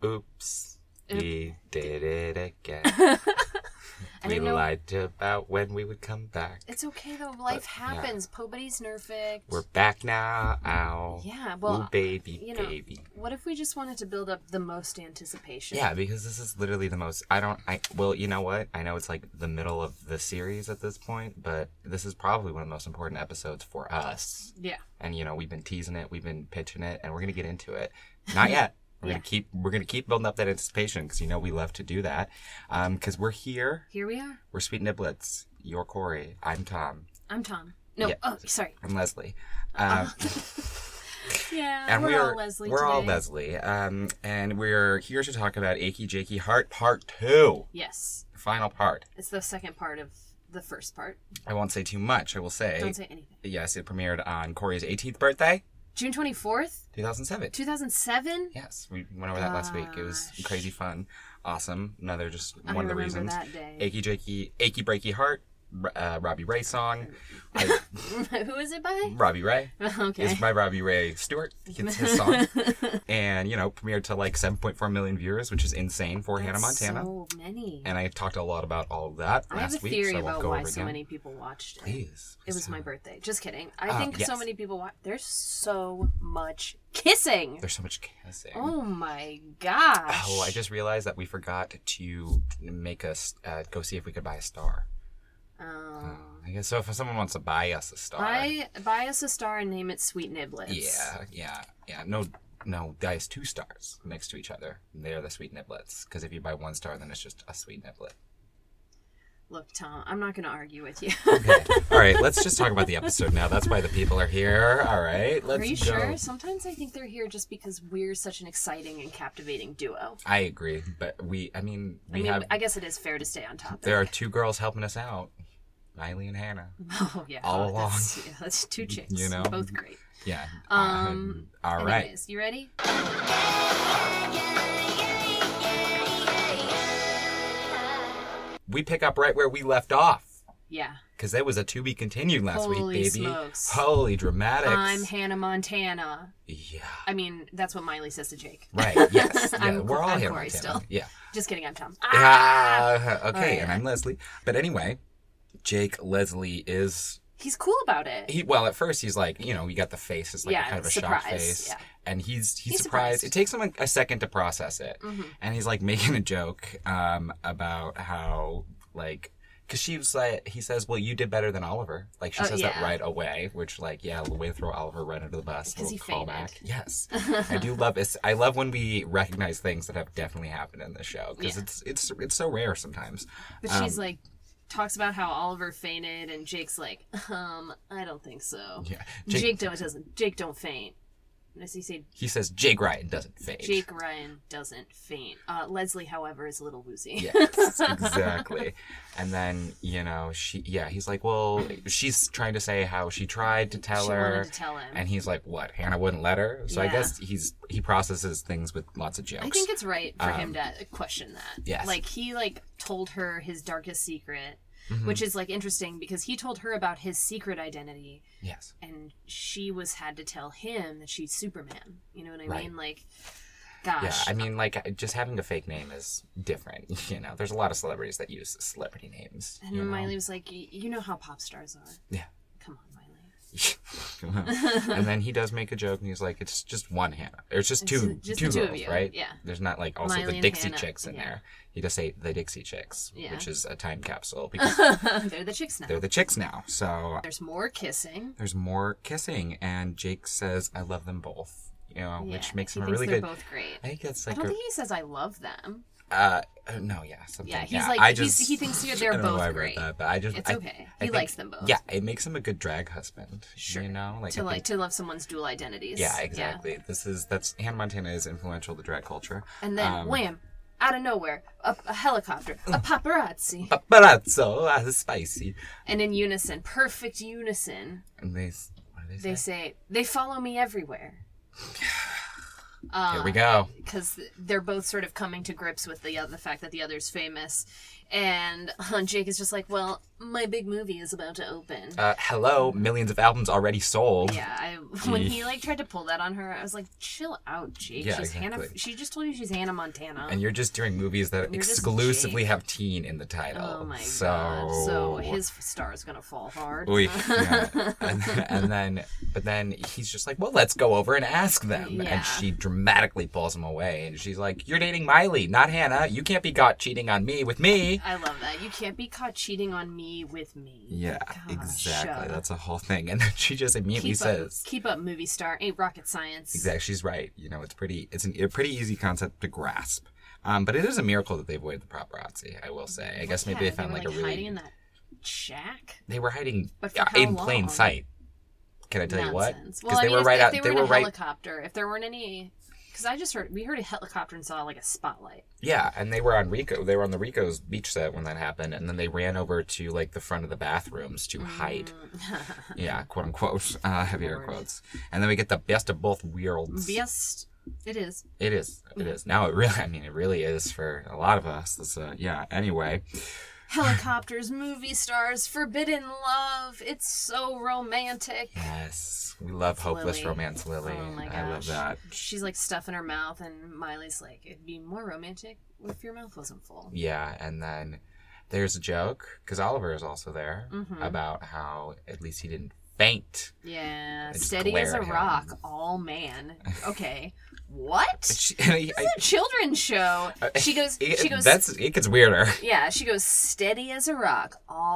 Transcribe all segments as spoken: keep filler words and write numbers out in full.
Oops. We did it again. We know... lied about when we would come back. It's okay, though. Life but, happens. Yeah. Nobody's perfect. We're back now. Ow. Yeah, well, Ooh, baby, you know, baby. What if we just wanted to build up the most anticipation? Yeah, because this is literally the most... I don't... I Well, you know what? I know it's like the middle of the series at this point, but this is probably one of the most important episodes for us. Yeah. And, you know, we've been teasing it, we've been pitching it, and we're going to get into it. Not yet. We're yeah. gonna keep we're gonna keep building up that anticipation because you know we love to do that. Um, because we're here. Here we are. We're Sweet Niblets. You're Corey. I'm Tom. I'm Tom. No. Yeah. Oh, sorry. I'm Leslie. Um, uh, yeah. And we're, we're all Leslie. We're today. all Leslie. Um, and we're here to talk about Achy Jakey Heart Part Two. Yes. The final part. It's the second part of the first part. I won't say too much. I will say. Don't say anything. Yes, it premiered on Corey's eighteenth birthday. June twenty-fourth? two thousand seven. two thousand seven? Yes, we went over that last week. It was crazy fun. Awesome. Another just I one of the reasons. That day. Achy Jakey, Achy Breaky Heart, uh, Robbie Ray song. I, Who is it by? Robbie Ray. Okay. It's by Robbie Ray Stewart. It's his song. And, you know, premiered to like seven point four million viewers, which is insane for That's Hannah Montana. so many. And I talked a lot about all of that I last have a week. theory so I won't about go why over so again. many people watched it. Please. It was so. my birthday. Just kidding. I Uh, think yes. so many people watch. There's so much kissing. There's so much kissing. Oh my gosh. Oh, I just realized that we forgot to make us uh, go see if we could buy a star. Oh. Uh, I guess so. If someone wants to buy us a star, buy buy us a star and name it Sweet Niblets. Yeah, yeah, yeah. No, no. Buy us two stars next to each other. They're the Sweet Niblets. Because if you buy one star, then it's just a Sweet Niblet. Look, Tom, I'm not going to argue with you. Okay. All right. Let's just talk about the episode now. That's why the people are here. All right. Let's Are you go. sure? Sometimes I think they're here just because we're such an exciting and captivating duo. I agree, but we. I mean, we I mean, have. I guess it is fair to stay on topic. There are two girls helping us out. Miley and Hannah. Oh, yeah. All oh, along. That's, yeah, that's two chicks. You know? Both great. Yeah. Um. Uh, all right. Anyways, you ready? We pick up right where we left off. Yeah. Because there was a to be continued last Holy week, baby. Smokes. Holy dramatics. I'm Hannah Montana. Yeah. I mean, that's what Miley says to Jake. Right, yes. Yeah, I'm, we're all I'm Hannah Corey Montana. still. Yeah. Just kidding, I'm Tom. Ah! Ah! Okay, Oh, and yeah. I'm Leslie. But anyway, Jake Leslie is... He's cool about it. He Well, at first he's like, you know, you got the face. It's like Yeah, a kind of a surprise, shocked face. yeah. And he's he's, He's surprised. surprised. It takes him a, a second to process it. Mm-hmm. And he's like making a joke um, about how, like... Because she was like, he says, well, you did better than Oliver. Like, she Oh, says yeah. that right away, which, like, yeah, the way to throw Oliver right under the bus. Because he little fainted. callback. Yes. I do love this. I love when we recognize things that have definitely happened in the show. Because Yeah. it's, it's, it's so rare sometimes. But Um, she's like, talks about how Oliver fainted, and Jake's like, um, I don't think so. Yeah. Jake, Jake, don't, doesn't. Jake don't faint. Does he say he says Jake Ryan doesn't fade. Jake Ryan doesn't faint? Uh, Leslie, however, is a little woozy. Yes, exactly. And then, you know, she, yeah, he's like, well, she's trying to say how she tried to tell She her. wanted to tell him. And he's like, what? Hannah wouldn't let her? So I Yeah. guess he's, he processes things with lots of jokes. I think it's right for Um, him to question that. yes. Like, he, like, told her his darkest secret, Mhm. which is, like, interesting because he told her about his secret identity, Yes. and she was had to tell him that she's Superman. You know what I Right. mean? Like, gosh. Yeah, I mean, like, just having a fake name is different. You know, there's a lot of celebrities that use celebrity names. And you know? Miley was like, "Y- you know how pop stars are. Yeah. Come on, Miley. And then he does make a joke, and he's like, "It's just one Hannah. Or it's just It's two, just two the two of girls, you, right? yeah. There's not like also Miley the and Dixie Hannah, Chicks in yeah. there. He does say the Dixie Chicks, Yeah. which is a time capsule because They're the chicks now. they're the chicks now. So There's more kissing. there's more kissing, and Jake says, "I love them both," you know, Yeah, which makes he him a thinks really they're good. both great. I think that's I like don't a, think he says I love them. uh, uh, no, yeah, something. Yeah, he's yeah, like- I he's- just, he thinks they're- I they're don't know both why I wrote great. that, but I just, It's I- okay. I He think- likes them both. Yeah, it makes him a good drag husband. Sure. You know, like To I like think- to love someone's dual identities. Yeah, exactly. This is that's Hannah Montana is influential to drag culture. And then Um, wham, out of nowhere, a, a helicopter, a paparazzi, Paparazzo, ah, spicy. and in unison, perfect unison, And they, what do they say? they say they follow me everywhere. Uh, Here we go. Because they're both sort of coming to grips with the uh, the fact that the other's famous, And uh, Jake is just like, well, my big movie is about to open. Uh, hello, millions of albums already sold. Yeah, I, when he like tried to pull that on her, I was like, chill out, Jake. Yeah, she's exactly. Hannah. She just told you she's Hannah Montana. And you're just doing movies that You're just exclusively Jake. have teen in the title. Oh my so... god! So his star is gonna fall hard. Oy, yeah. and, and then, but then he's just like, well, let's go over and ask them. Yeah. And she dramatically pulls him away, and she's like, you're dating Miley, not Hannah. You can't be caught cheating on me with me. I love that. You can't be caught cheating on me with me. Yeah, Gosh, exactly. uh, That's a whole thing. And then she just immediately keep says, up, "Keep up, movie star. Ain't rocket science." exactly. She's right. You know, it's pretty. It's an, a pretty easy concept to grasp. Um, but it is a miracle that they avoided the paparazzi. I will say. I guess maybe Yeah, they found were, like, like a really. hiding in that shack. They were hiding But for uh, how in plain long? sight. Can I tell you what? Nonsense. Because Well, I they mean, were if right they, out. if They they were were in a right. helicopter. If there weren't any, because I just heard we heard a helicopter and saw like a spotlight. Yeah, and they were on Rico. They were on the Rico's beach set when that happened, and then they ran over to like the front of the bathrooms to hide. Mm. Yeah, quote unquote, uh, heavier Lord. quotes. And then we get the best of both worlds. Yes, it is. It is. It is. Now it really. I mean, it really is for a lot of us. This, uh, yeah. Anyway. Helicopters, movie stars, forbidden love. It's so romantic. Yes, we love hopeless Lily. romance, Lily. Oh my gosh. I love that. She's like stuffing her mouth, and Miley's like, it'd be more romantic if your mouth wasn't full. Yeah, and then there's a joke because Oliver is also there Mhm. about how at least he didn't faint. Yeah, just steady glare as a at him. rock, all man. Okay, what? She, This is a children's show. She goes. It- She goes. That's it gets weirder. Yeah, she goes steady as a rock.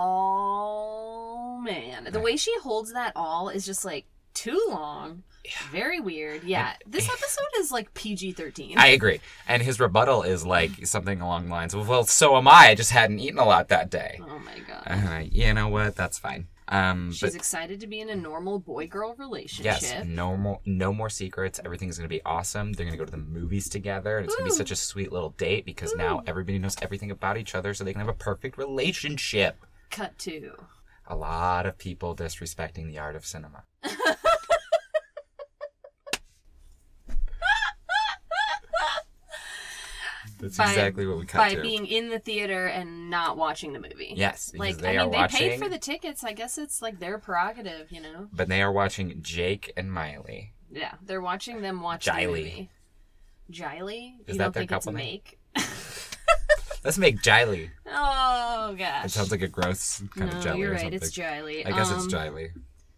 All man. The way she holds that all is just like too long. Very weird. Yeah, this episode is like P G thirteen. I agree. And his rebuttal is like something along the lines of, "Well, so am I. I just hadn't eaten a lot that day." Oh my god. And I, you know what? That's fine. Um, She's but excited to be in a normal boy-girl relationship. yes, no more, no more secrets. Everything's gonna be awesome. They're gonna go to the movies together, and it's gonna be Ooh. such a sweet little date because now everybody knows everything about each other, so they can have a perfect relationship. Cut to. A lot of people disrespecting the art of cinema. That's By- exactly what we cut By to. being in the theater and not watching the movie. Yes, because Like, they I are mean, they watching. paid for the tickets. I guess it's like their prerogative, you know? But they are watching Jake and Miley. Yeah, they're watching them watch Jiley. the movie. Jiley? Is you that don't their think it's couple name? make? Let's make Jiley. Oh, gosh. It sounds like a gross kind no, of jelly you're or right. something. It's Jiley. I guess um, it's Jiley.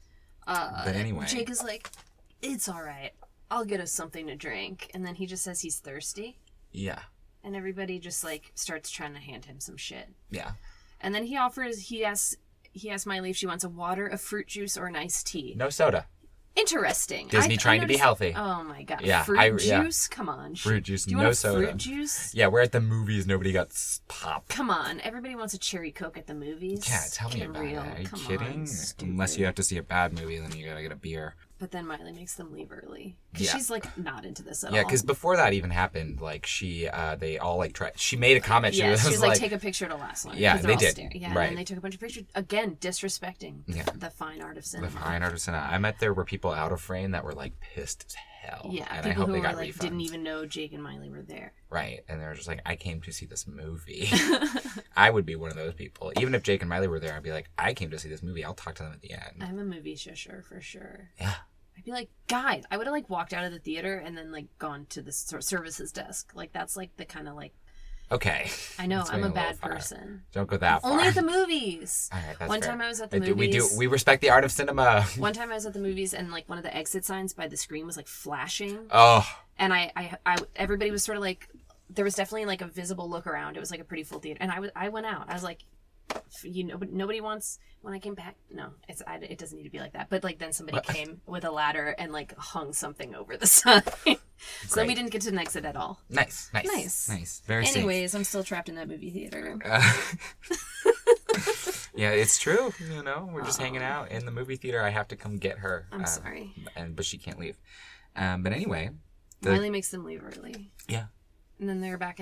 Uh, But anyway. Jake is like, it's all right. I'll get us something to drink. And then he just says he's thirsty. Yeah. And everybody just like starts trying to hand him some shit. Yeah. And then he offers, he asks, he asks Miley if she wants a water, a fruit juice, or an iced tea. No soda. Interesting. Disney I- I trying to be noticed- healthy. Oh my god. Yeah, Fruit I- yeah. juice? Come on. Fruit juice, Do you no want a soda. fruit juice? Yeah, we're at the movies. Nobody got s- pop. Come on. Everybody wants a cherry Coke at the movies. Yeah, tell me Get about real. it. Are you Come kidding? on, stupid. Unless you have to see a bad movie, then you gotta get a beer. But then Miley makes them leave early. Because Yeah. she's like not into this at Yeah, all. because before that even happened, like she, uh, they all like tried. She made a comment. She Yeah, was, she was like, like, take a picture to last one. Yeah, 'cause they're they all did. staring. Yeah, Right. and then they took a bunch of pictures. Again, disrespecting Yeah. the fine art of the cinema. fine art of cinema. I met there were people out of frame that were like pissed as hell. Yeah, and I people hope who they were got like refunds. didn't even know Jake and Miley were there. Right, and they were just like, I came to see this movie. I would be one of those people. Even if Jake and Miley were there, I'd be like, I came to see this movie. I'll talk to them at the end. I'm a movie shusher for sure. Yeah. I'd be like, guys, I would have like walked out of the theater and then like gone to the ser- services desk. Like that's like the kind of like Okay. I know That's I'm going a a little bad far. person. Don't go that far. Only at the movies. All right, that's One fair. time I was at the I do- We do. movies. We respect the art of cinema. One time I was at the movies and like one of the exit signs by the screen was like flashing, Oh, and I, I, I everybody was sort of like, there was definitely like a visible look around. It was like a pretty full theater, and I was I went out. I was like, you know, but nobody wants. When I came back, no, it's I, it doesn't need to be like that. But like then somebody What? came with a ladder and like hung something over the sign, so then we Great. didn't get to an exit at all. nice, nice, Nice. nice. Very safe. Anyways, I'm still trapped in that movie theater. Uh, yeah, it's true. You know, we're just hanging out in the movie theater. I have to come get her. I'm uh, sorry. and but she can't leave. Um, but anyway, the, Miley makes them leave early, yeah, and then they're back at the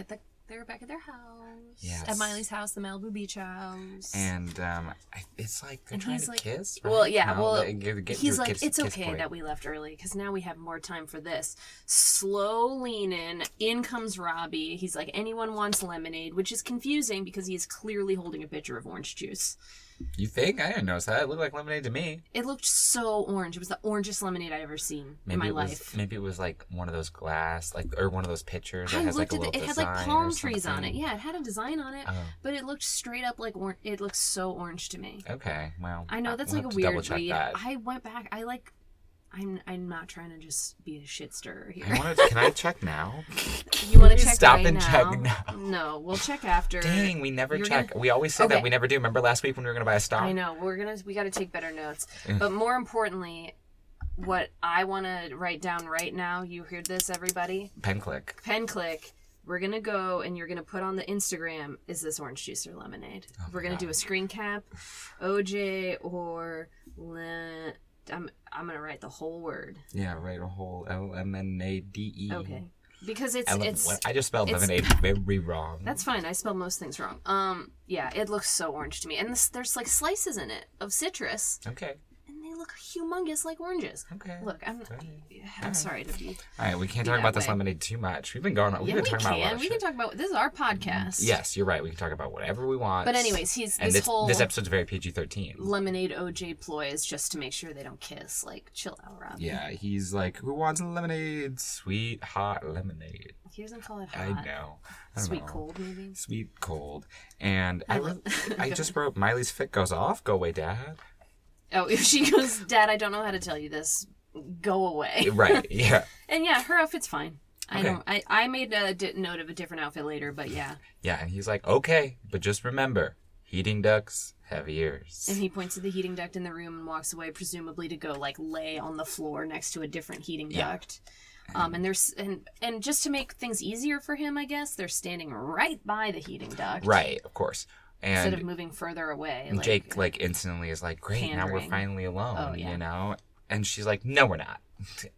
They're back at their house. Yes. At Miley's house, the Malibu Beach house. And um, I, it's like they're And trying he's to like- kiss. Right? Well, yeah, No, well, they- they get he's to like, kiss- it's kiss okay point. that we left early because now we have more time for this. Slow lean in. In comes Robbie. He's like, anyone wants lemonade, which is confusing because he is clearly holding a pitcher of orange juice. You think? I didn't notice that. It looked like lemonade to me. It looked so orange. It was the orangest lemonade I've ever seen Maybe in my it was, life. Maybe it was like one of those glass, like or one of those pitchers that I has like looked a at little it. It had design like or palm trees on it. something. Yeah, it had a design on it, Oh. but it looked straight up like orange. It looked so orange to me. Okay, well. I know that's we'll like a have to double weird check read. that. I went back. I like. I'm. I'm not trying to just be a shit stirrer here. I wanted to, can I check now? You want to Please check stop right and now? check now. No, we'll check after. Dang, we never You're check. gonna- We always say Okay. that. We never do. Remember last week when we were going to buy a stock? I know. We're gonna. We got to take better notes. Mm. But more importantly, what I want to write down right now. You heard this, everybody? Pen click. Pen click. We're gonna go and you're gonna put on the Instagram. Is this orange juice or lemonade? Oh We're my gonna God. do a screen cap, O J or le- I'm. I'm gonna write the whole word. Yeah, right. A whole L M N A D E. Okay. Because it's Ele- it's. what? I just spelled it's- lemonade very wrong. That's fine. I spelled most things wrong. Um, yeah, it looks so orange to me, and this, there's like slices in it of citrus, Okay. and they look humongous like oranges. Okay. Look, I'm. I'm Alright. sorry to be. All right, we can't Be talk that about this way. lemonade too much. We've been going on. We've Yeah, been we talking about a lot can. of We can shit. talk about. This is our podcast. Yes, you're right. We can talk about whatever we want. But anyways, he's and this, this, whole this episode's very P G thirteen. lemonade O J ploy is just to make sure they don't kiss. Like, chill out, Rob. Yeah, he's like, who wants lemonade? Sweet, hot lemonade. He doesn't call it hot. I know. I don't Sweet know. cold, maybe. Sweet cold. And I, I re- love- I just wrote, Miley's fit goes off. Go away, Dad. Oh, if she goes, Dad, I don't know how to tell you this. Go away. Right, yeah. And yeah, her outfit's fine. I Okay. don't. I, I made a di- note of a different outfit later, but yeah. Yeah, and he's like, okay, but just remember, heating ducts have ears. And he points to the heating duct in the room and walks away, presumably to go like lay on the floor next to a different heating Yeah. duct. Um, and there's and and just to make things easier for him, I guess they're standing right by the heating duct, Right, of course. Instead And of moving further away. And like, Jake like instantly is like, great, now we're pandering. finally alone, Oh, yeah. you know? And she's like, no, we're not.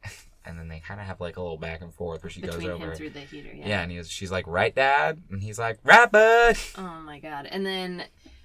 And then they kind of have like a little back and forth where she between goes him over. through the heater. Yeah. Yeah, and he's, she's like, right, Dad? And he's like, right, bud. Oh my god. And then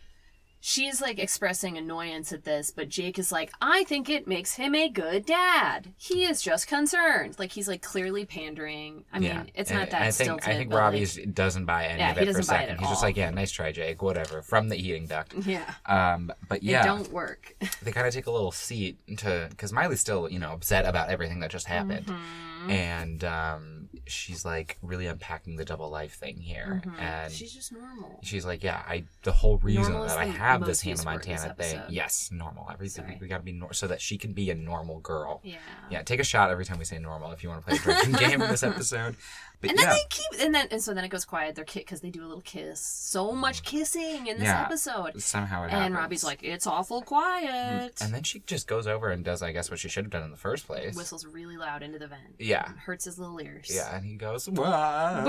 she's like expressing annoyance at this, but Jake is like, I think it makes him a good dad. He is just concerned. Like he's like clearly pandering. I mean, Yeah. it's And not that I think stilted. I think but, like, Robbie's doesn't buy any Yeah, of he it for a doesn't buy it second. at He's just all. like, yeah, nice try, Jake. Whatever. From the heating duct. yeah. Um, but yeah, It don't work. they kind of take a little seat to because Miley's still, you know, upset about everything that just happened, Mhm. and um, she's like really unpacking the double life thing here, Mhm. and She's just normal. she's like, yeah, I the whole reason Normal is that I the have most this Hannah used word this Montana thing, episode. yes, normal. Everything Sorry. we gotta be nor- so that she can be a normal girl. Yeah. Yeah, take a shot every time we say normal if you want to play a drinking game in this episode. But And then yeah, they keep, and then, and so then it goes quiet. They're because they do a little kiss. So much kissing in this Yeah. episode. somehow it And happens. Robbie's like, it's awful quiet. and then she just goes over and does, I guess, what she should have done in the first place. Whistles really loud into the vent. Yeah. Hurts his little ears. Yeah, and he goes, "Wah."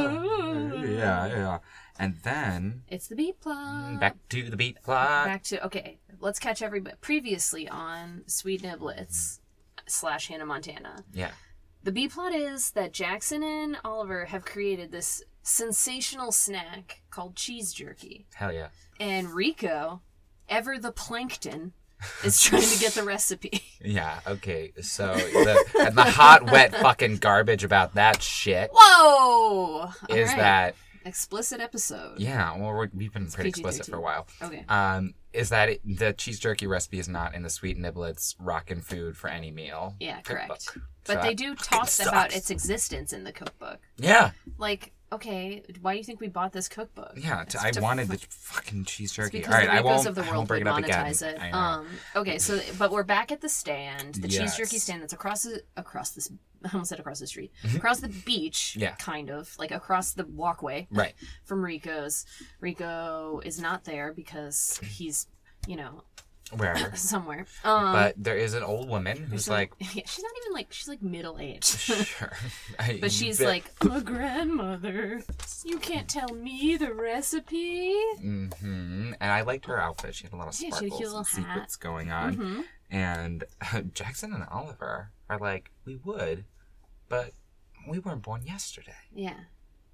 yeah, yeah. And then It's the beat plot. back to the beat plot. Back to, okay, let's catch everybody. Previously on Sweet Niblets slash Hannah Montana. Yeah. The B plot is that Jackson and Oliver have created this sensational snack called cheese jerky. Hell yeah. And Rico, ever the plankton, is trying to get the recipe. Yeah, okay. So the and the hot, wet fucking garbage about that shit Whoa! All is right. that Explicit episode. yeah, well we're, we've been pretty P G explicit for a thirteen. while. Okay. Um is that it, the cheese jerky recipe is not in the Sweet Niblets rockin' food for any meal. Yeah, correct. cookbook. But So they that do fucking talk about sucks. its existence in the cookbook. Yeah. Like, okay, why do you think we bought this cookbook? Yeah, It's t- I to wanted f- the fucking cheese It's jerky. because All right, the I Ricos won't, of the I world won't bring would it up again. monetize it. I know. Um, okay, so but we're back at the stand, the cheese Yes. jerky stand that's across the across this. I almost said across the street, across the beach. Mm-hmm. Yeah. kind of like across the walkway. Right. From Rico's. Rico is not there because he's, you know, Wherever. somewhere. Um, But there is an old woman who's so- like, yeah, she's not even like she's like middle aged. sure. I- But she's but- like, a grandmother. You can't tell me the recipe. Mm-hmm. And I liked her outfit. She had a lot of Yeah, she had a sparkles cute and little hat. sequins going on. Mm-hmm. And Jackson and Oliver are like, we would, but we weren't born yesterday. Yeah.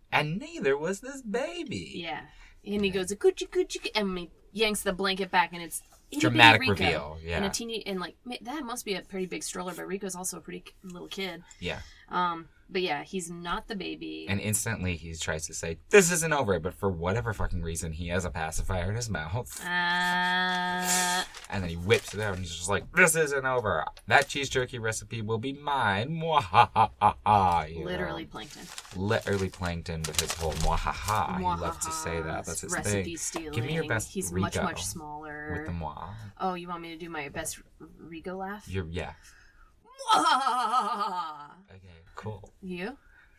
And neither was this baby. Yeah. And he goes, coochie, coochie, and he yanks the blanket back, and it's dramatic Rico. reveal. Yeah. And a teeny, and like, that must be a pretty big stroller, but Rico's also a pretty little kid. Yeah. Um, but yeah, he's not the baby. And instantly he tries to say, this isn't over, but for whatever fucking reason, he has a pacifier in his mouth. Uh... And then he whips it out, and he's just like, this isn't over. That cheese jerky recipe will be mine. Mwahaha. Literally plankton. Literally plankton with his whole mwahaha. He loves to say that. That's his recipe thing. stealing. Give me your best He's Rico much, much smaller. with the mwa. Oh, you want me to do my best Rico laugh? You're, yeah. Okay, cool. You?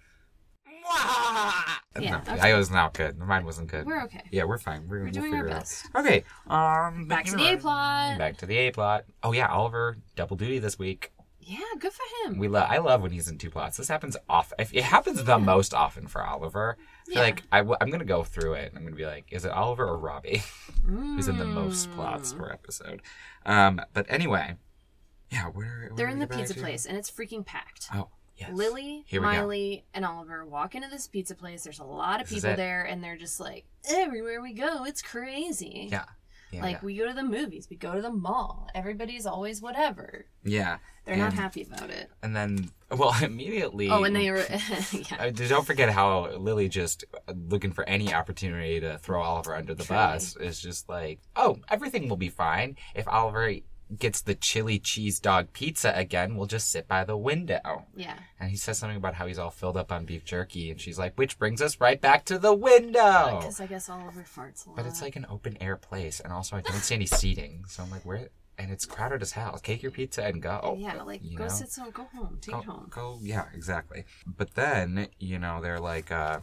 Yeah, okay. I was not good. Mine wasn't good. We're okay. Yeah, we're fine. We're, We're we'll doing figure our it out. best. Okay. Um. Back to the A plot. Back to the A plot. Oh yeah, Oliver double duty this week. Yeah, good for him. We love. I love when he's in two plots. This happens often. It happens the most often for Oliver. I feel Yeah. like I w- I'm gonna go through it. And I'm gonna be like, is it Oliver or Robbie Mm. who's in the most plots per episode? Um. But anyway, yeah. Where, where They're do in we the get back pizza to? place, and it's freaking packed. Oh. Yes. Lily, Here we go. Miley, and Oliver walk into this pizza place. There's a lot of This is people it. there, and they're just like, everywhere we go, it's crazy. Yeah. Yeah. like, yeah. we go to the movies, we go to the mall. Everybody's always whatever. yeah. They're and, not happy about it. And then, well, immediately. Oh, and they were, yeah. Uh, don't forget how Lily just uh, looking for any opportunity to throw Oliver under the Truly. bus is just like, oh, everything will be fine if Oliver gets the chili cheese dog pizza again. We'll just sit by the window. Yeah. And he says something about how he's all filled up on beef jerky, and she's like, which brings us right back to the window. Because I guess Oliver farts a lot. But it's like an open air place, and also I don't see any seating, so I'm like, where? And it's crowded as hell. Take your pizza and go. Yeah, like, you go know? sit some, go home, take Go, it home. go, yeah, exactly. But then, you know, they're like, uh,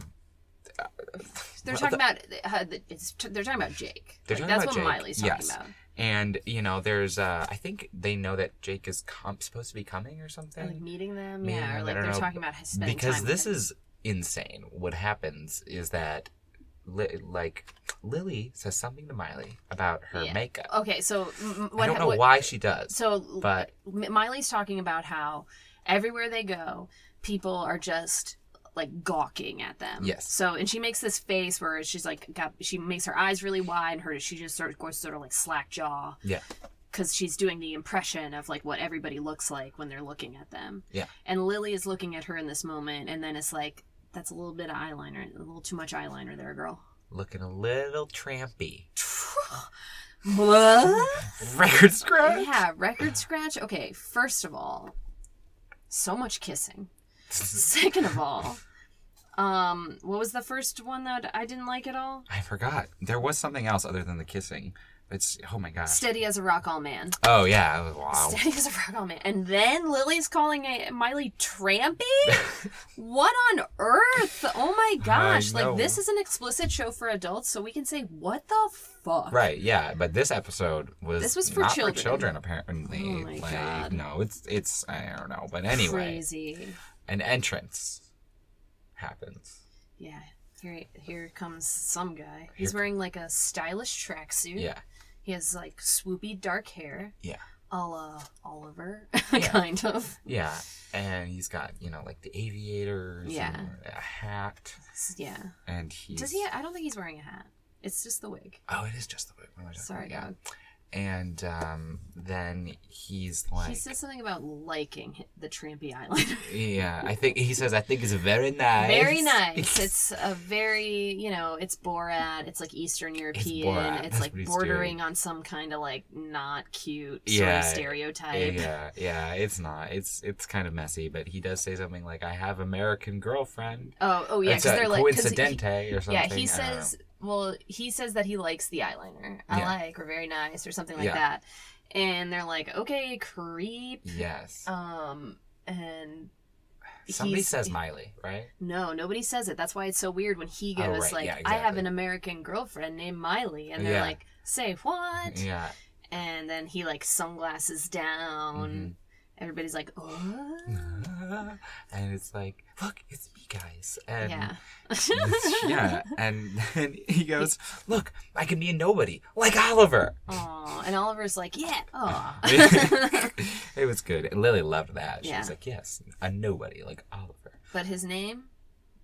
They're well, talking the- about, uh, the- it's, they're talking about Jake. They're Like, talking that's about what Jake. Miley's talking Yes. about. And, you know, there's, uh, I think they know that Jake is com- supposed to be coming or something. Or, like meeting them, Meeting yeah, them, or I like don't they're know. talking about his spending Because time this with him. is insane. What happens is that, li- like, Lily says something to Miley about her Yeah. makeup. Okay, so m- what, I don't know what, why she does. So, but- M- Miley's talking about how everywhere they go, people are just like gawking at them. Yes. So, and she makes this face where she's like, got, she makes her eyes really wide, and her she just sort of goes sort of like slack jaw. Yeah. Because she's doing the impression of like what everybody looks like when they're looking at them. Yeah. And Lily is looking at her in this moment, and then it's like, that's a little bit of eyeliner, a little too much eyeliner there, girl. Looking a little trampy. What? Record scratch? Yeah, record scratch. Okay, first of all, so much kissing. Second of all, um, what was the first one that I didn't like at all? I forgot. There was something else other than the kissing. It's, oh my gosh. Steady as a rock all man. Oh, yeah. Wow. Steady as a rock all man. And then Lily's calling a Miley trampy? What on earth? Oh my gosh. I know. Like, this is an explicit show for adults, so we can say, what the fuck? Right, yeah, but this episode was This was for not children. for children, apparently. Oh my like, God. no, it's, it's, I don't know. But anyway, Crazy. an entrance happens. Yeah. Here, here comes some guy. He's Here- wearing like a stylish tracksuit. Yeah, He has like swoopy dark hair, yeah, a la Oliver, Yeah. kind of. yeah. And he's got, you know, like the aviators Yeah. and a hat. Yeah. And he's... Does he? I don't think he's wearing a hat. It's just the wig. Oh, it is just the wig. What am I talking Sorry, about? dog. Yeah. And um, then he's like... He says something about liking hi- the trampy eyeliner. Yeah, I think he says, I think it's very nice. Very nice. It's a very, you know, it's Borat. It's like Eastern European. Borat. It's That's like what he's bordering doing. on some kind of like not cute sort Yeah, of stereotype. Yeah, yeah, it's not. It's it's kind of messy, but he does say something like, I have American girlfriend. Oh, oh yeah, It's because a they're like 'cause he- coincidente or something. Yeah, he I don't know. says. Well, he says that he likes the eyeliner. I Yeah. like, or very nice, or something like Yeah. that. And they're like, okay, creep. Yes. Um, and Somebody he's- says Miley, right? no, nobody says it. That's why it's so weird when he Oh, goes right. like, Yeah, I have exactly. an American girlfriend named Miley, and they're Yeah. like, say what? Yeah. And then he like sunglasses down. Mhm. Everybody's like, oh, And it's like, look, it's me, guys. And yeah. yeah, and then he goes, look, I can be a nobody, like Oliver. Aw, and Oliver's like, yeah, aw. It was good. And Lily loved that. She Yeah. was like, yes, a nobody, like Oliver. But his name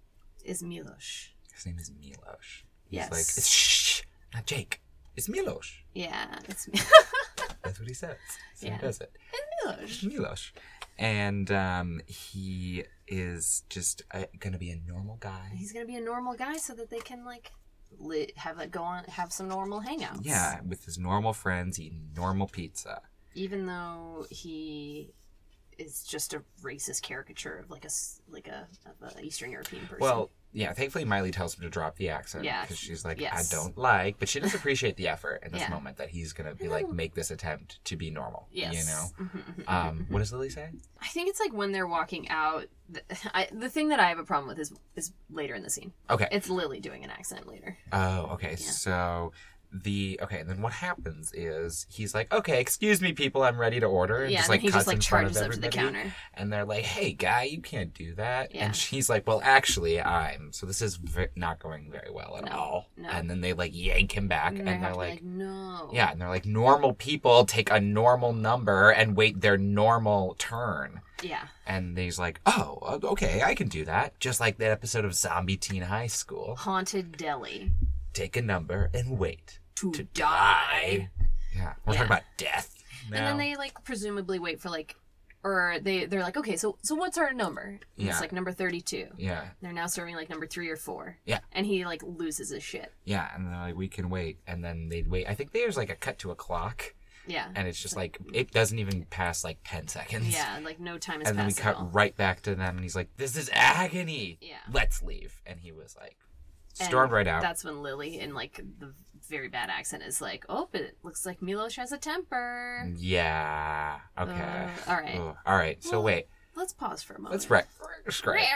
is Milos. His name is Milos. He's Yes. like, it's shh, not Jake. It's Milos. Yeah, it's That's what he says. So Yeah. he does it. Milos. Milos. And um, he is just uh, gonna be a normal guy. He's gonna be a normal guy so that they can like li- have it go on, have some normal hangouts. Yeah, with his normal friends eating normal pizza. Even though he is just a racist caricature of like a s- like a, of a Eastern European person. Well, yeah, thankfully Miley tells him to drop the accent. Yeah, Because she's like, yes. I don't like, but she does appreciate the effort in this Yeah. moment that he's going to be like, make this attempt to be normal. yes. You know? Mhm, mhm, Um, mhm. what does Lily say? I think it's like when they're walking out. The, I, the thing that I have a problem with is is later in the scene. Okay. It's Lily doing an accent later. Oh, okay. So the okay, and then what happens is he's like, okay, excuse me, people, I'm ready to order. And Yeah, just and like he cuts just like in front of charges up to the everybody. counter. And they're like, hey, guy, you can't do that. Yeah. And she's like, well, actually, I'm. So this is ve- not going very well at No, all. no. And then they like yank him back, And and, they they're have to be like, like, no. yeah, and they're like, normal people take a normal number and wait their normal turn. Yeah. And he's like, oh, okay, I can do that. Just like that episode of Zombie Teen High School. Haunted deli. Take a number and wait To, to die. die. Yeah, we're Yeah. talking about death now. And then they like presumably wait for like, or they they're like, okay, so so what's our number? And Yeah. It's like number thirty-two. Yeah, They're now serving like number three or four. Yeah. And he like loses his shit. yeah, and they're like, we can wait. And then they'd wait. I think there's like a cut to a clock, Yeah. and it's just like, it doesn't even pass like ten seconds. Yeah, like no time has And then we passed cut at all. right back to them, and he's like, this is agony. Yeah. Let's leave. And he was like, And stormed right out. That's when Lily, in like the very bad accent, is like, "Oh, but it looks like Milos has a temper." Yeah. Okay. Uh, all right. Ugh. All right. So Well, wait. Let's pause for a moment. Let's right. Scratch.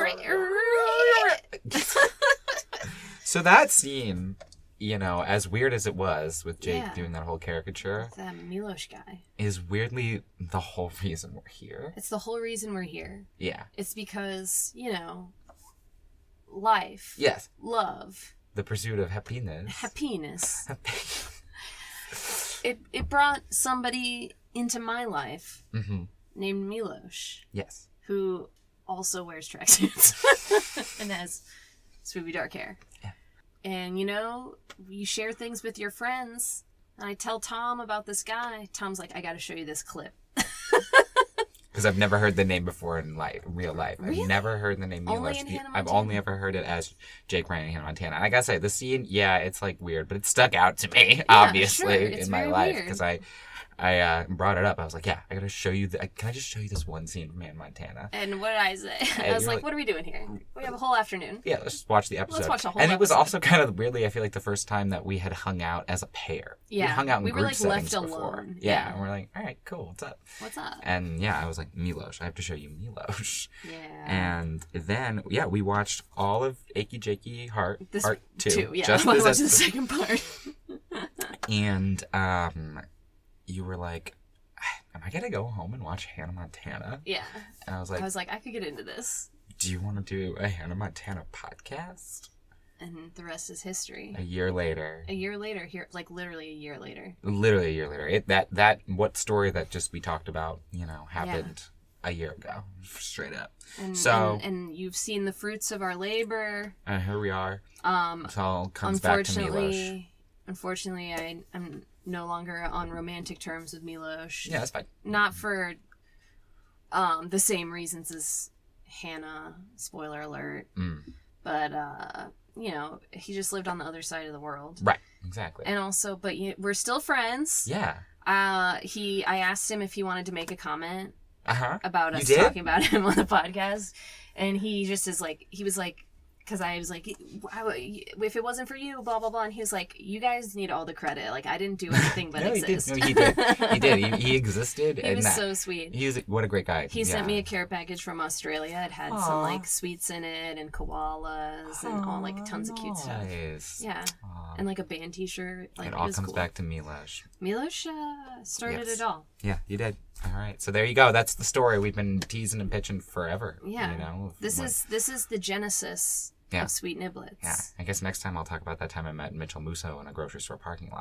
Right. So that scene, you know, as weird as it was with Jake Yeah. doing that whole caricature, That Milos guy. is weirdly the whole reason we're here. It's the whole reason we're here. Yeah. It's because you know, life, Yes. love, The pursuit of happiness. happiness. It it brought somebody into my life mm-hmm. named Milos, Yes. who also wears tracksuits and has swoopy dark hair. Yeah. And you know, you share things with your friends. And I tell Tom about this guy. Tom's like, I got to show you this clip. Because I've never heard the name before in life, real life. I've Really? never heard the name Only Milos. in The- Hannah I've Montana? only ever heard it as Jake Ryan in Hannah Montana. And I gotta say, the scene, yeah, it's like weird, but it stuck out to me, obviously, sure. It's in my very life. weird. Because I, I uh, brought it up. I was like, yeah, I gotta show you. The, can I just show you this one scene from Hannah Montana? And what did I say? And I was you're like, like- what are we doing here? We have a whole afternoon. Yeah, let's just watch the episode. watch the whole and it was episode. also kind of weirdly, I feel like the first time that we had hung out as a pair. We Yeah, hung out in we were, group like, settings left before. alone. Yeah, Yeah. and we're like, all right, cool, what's up? What's up? And yeah, I was like, Milos, I have to show you Milos. Yeah. And then, yeah, we watched all of Achy Jakey Heart, This Part two. two, yeah. Just I this watched the episode. second part. And um, you were like, am I going to go home and watch Hannah Montana? Yeah. And I was like, I was like, I could get into this. do you want to do a Hannah Montana podcast? And the rest is history. A year later. A year later, here, like literally a year later. Literally a year later. It, that, that, what story that just we talked about, you know, happened a year ago. Straight up. And, So- and, and you've seen the fruits of our labor. And here we are. Um, It all comes back to Milos. unfortunately, unfortunately, I am no longer on romantic terms with Milos. Yeah, that's fine. Not for um the same reasons as Hannah. Spoiler alert. Mm. But uh, you know, he just lived on the other side of the world. Right. Exactly. And also, but you, we're still friends. yeah. Uh, he, I asked him if he wanted to make a comment Uh-huh. about You us did? talking about him on the podcast, and he just is like, he was like, because I was like, if it wasn't for you, blah blah blah, and he was like, you guys need all the credit. Like I didn't do anything but no, he did. exist. No, he did. He did. He, he existed. He and was that, so sweet. He's what a great guy. He yeah. sent me a care package from Australia. It had Aw. some like sweets in it and koalas and all like tons of cute stuff. Nice. Yeah, Aw. and like a band T-shirt. Like it all was comes cool. back to Milos. Milos uh, started Yes. it all. Yeah, you did. All right. So there you go. That's the story we've been teasing and pitching forever. Yeah. You know. This When- is this is the genesis Yeah. of Sweet Niblets. Yeah. I guess next time I'll talk about that time I met Mitchell Musso in a grocery store parking lot.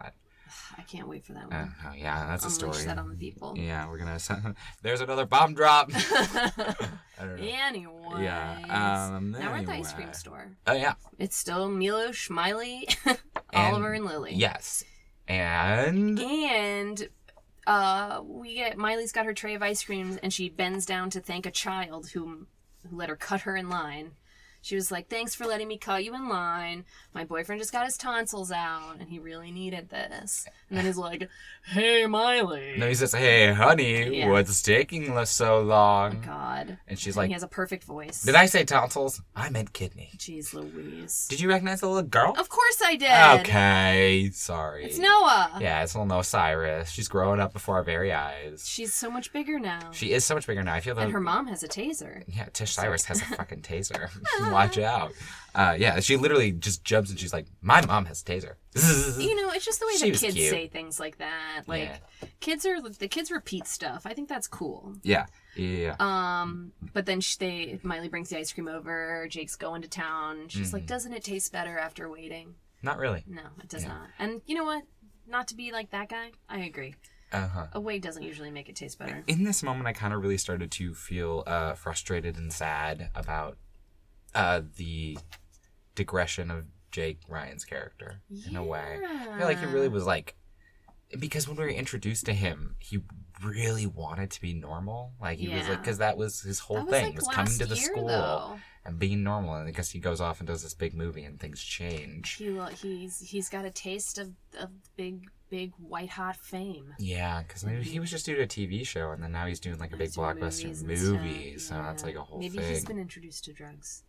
I can't wait for that one. Uh, oh, yeah, that's a Unleash story. that on the people. Yeah, we're gonna. There's another bomb drop. I don't know. Anyways. Yeah. Um. Now we're at the anyway. ice cream store. Oh yeah. It's still Milos, Miley, And- Oliver, and Lily. Yes. And And uh, we get Miley's got her tray of ice creams, and she bends down to thank a child who who let her cut her in line. She was like, "Thanks for letting me cut you in line. My boyfriend just got his tonsils out, and he really needed this." And then he's like, "Hey, Miley." no, he says, "Hey, honey, Yeah. what's taking us so long?" God. And she's And like, he has a perfect voice. "Did I say tonsils? I meant kidney." Jeez Louise. Did you recognize the little girl? Of course I did. Okay, sorry. It's Noah. Yeah, it's little Noah Cyrus. She's growing up before our very eyes. She's so much bigger now. She is so much bigger now. I feel that. And her mom has a taser. Yeah, Tish Cyrus has a fucking taser. Watch out. Uh, yeah, she literally just jumps and she's like, "My mom has a taser." You know, it's just the way She that was kids cute. say things like that. Like, Yeah. kids are, the kids repeat stuff. I think that's cool. Yeah, yeah, yeah. Um, but then she, they, Miley brings the ice cream over. Jake's going to town. She's like, "Doesn't it taste better after waiting?" Not really. No, it does Yeah. not. And you know what? Not to be like that guy. I agree. Uh huh. A wait doesn't usually make it taste better. In this moment, I kind of really started to feel uh, frustrated and sad about uh, the digression of Jake Ryan's character in a way. I feel like he really was like, because when we were introduced to him, he really wanted to be normal. Like he was Yeah. like, because that was his whole That was thing like was coming last to the year, school though. and being normal. And I guess he goes off and does this big movie and things change. He lo- he's he's got a taste of of big big white hot fame. Yeah, because maybe he was just doing a T V show and then now he's doing like a big He's doing blockbuster movies movie. and So stuff, that's yeah. like a whole Maybe thing. he's been introduced to drugs.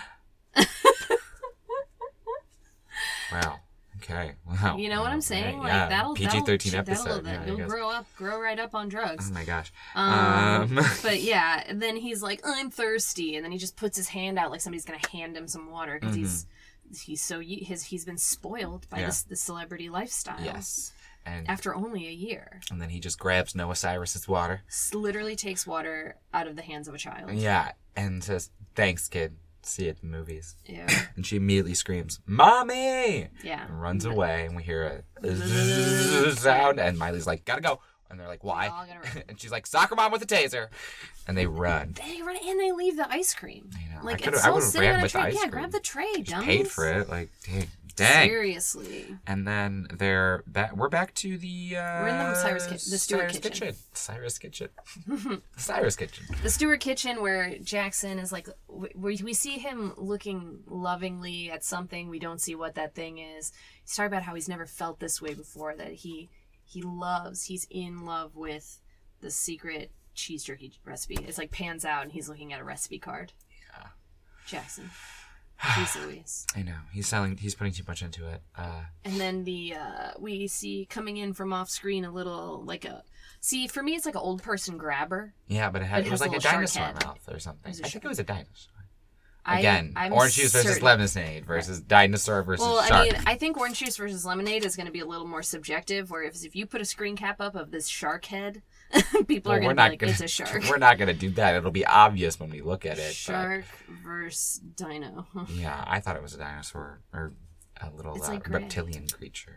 Wow. Okay. Wow. You know what I'm Okay, saying? Like yeah. that'll P G thirteen that'll, episode. That'll, Yeah, you'll he goes, grow up, grow right up on drugs. oh my gosh. Um, Um, but yeah, and then he's like, "I'm thirsty," and then he just puts his hand out like somebody's gonna hand him some water because he's he's so u- his he's been spoiled by Mm-hmm. Yeah. this the celebrity lifestyle. yes. And After only a year, and then he just grabs Noah Cyrus's water. S- literally takes water out of the hands of a child. Yeah, and says, "Thanks, kid. See you at the movies." Yeah. And she immediately screams, "Mommy!" Yeah. and runs away. And we hear a zzz sound, and Miley's like, "Gotta go." And they're like, "Why?" all gotta run. And she's like, "Soccer mom with a taser," and they run. They run and they leave the ice cream. I know. I Like could've- it's I all would've sitting ran on a with the tray. ice Yeah, cream. grab the tray, dummies. Paid for it, like dang, dang. Seriously. And then they're back. We're back to the. Uh, We're in the Cyrus ki- the Stewart Cyrus kitchen. Cyrus kitchen. Cyrus kitchen. The Stewart kitchen where Jackson is like, we, we see him looking lovingly at something. We don't see what that thing is. He's talking about how he's never felt this way before, that he he loves, he's in love with the secret cheese jerky recipe. It's like pans out and he's looking at a recipe card. Yeah. Jackson. Jeez Louise. I know he's selling. He's putting too much into it. Uh, And then the uh, we see coming in from off screen a little like a see for me it's like an old person grabber. yeah, but it had It it, was has a like a little shark dinosaur head. mouth or something. It was a I think shark. it was a dinosaur. I- Again, I'm orange juice versus certain- lemonade versus dinosaur versus Well, shark. I mean, I think orange juice versus lemonade is going to be a little more subjective. Where if if you put a screen cap up of this shark head, people Well, are we're going to be not like, gonna, "It's a shark." We're not gonna do that. It'll be obvious when we look at it. but- Shark versus dino. yeah, I thought it was a dinosaur or a little It's uh, like gray. reptilian creature,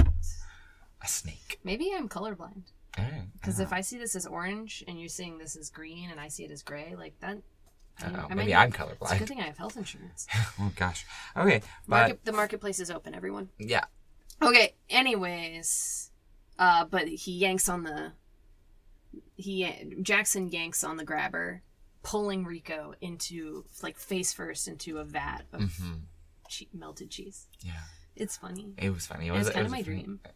a snake. Maybe I'm colorblind Because because if I see this as orange and you're seeing this as green and I see it as gray, like that. I don't- Uh-oh, I might maybe need- I'm It's a good colorblind. thing I have health insurance. Oh gosh. Okay, but Market, the marketplace is open, everyone. yeah, Okay. Anyways, uh, but he yanks on the. He Jackson yanks on the grabber, pulling Rico into like face first into a vat of hmm che- melted cheese. yeah. It's funny. It was funny. It It was, was kind it of my was a funny- dream.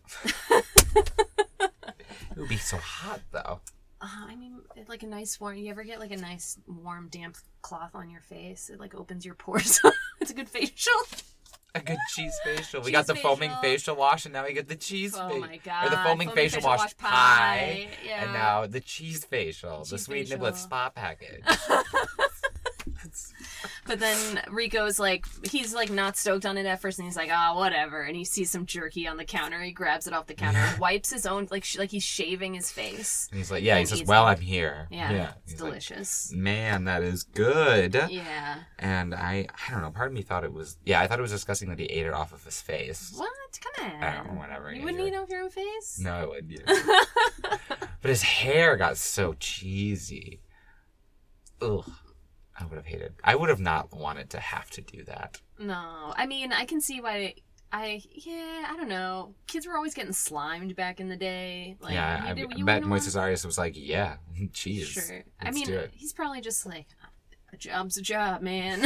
It would be so hot though. Uh, I mean, it- like a nice warm. You ever get like a nice warm damp cloth on your face? It like opens your pores. It's a good facial. A good cheese facial. We Cheese got the foaming facial. facial wash, and now we get the cheese Oh facial. my god! Or the foaming, facial, wash, pie. pie. Yeah. And now the cheese facial. the Cheese sweet facial. niblet spa package. But then Rico's like, he's like not stoked on it at first, and he's like, ah, oh, whatever. And he sees some jerky on the counter. He grabs it off the counter, and wipes his own, like, sh- like he's shaving his face. And he's like, yeah, he says, well, it. I'm here. Yeah, yeah. it's He's delicious. Like, man, that is good. Yeah. And I, I don't know, part of me thought it was, yeah, I thought it was disgusting that he ate it off of his face. What? Come on. I don't know, whatever. You wouldn't eat off your own face? No, I wouldn't either. But his hair got so cheesy. Ugh. I would have hated. I would have not wanted to have to do that. No. I mean, I can see why. I, yeah, I don't know. Kids were always getting slimed back in the day. Like, yeah, I, did, I bet Moises Arias was like, yeah, cheese. Sure. Let's I mean, do it. he's probably just like, a job's a job, man.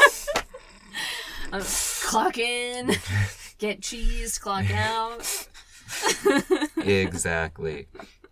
uh, clock in, get cheese, clock out. Exactly.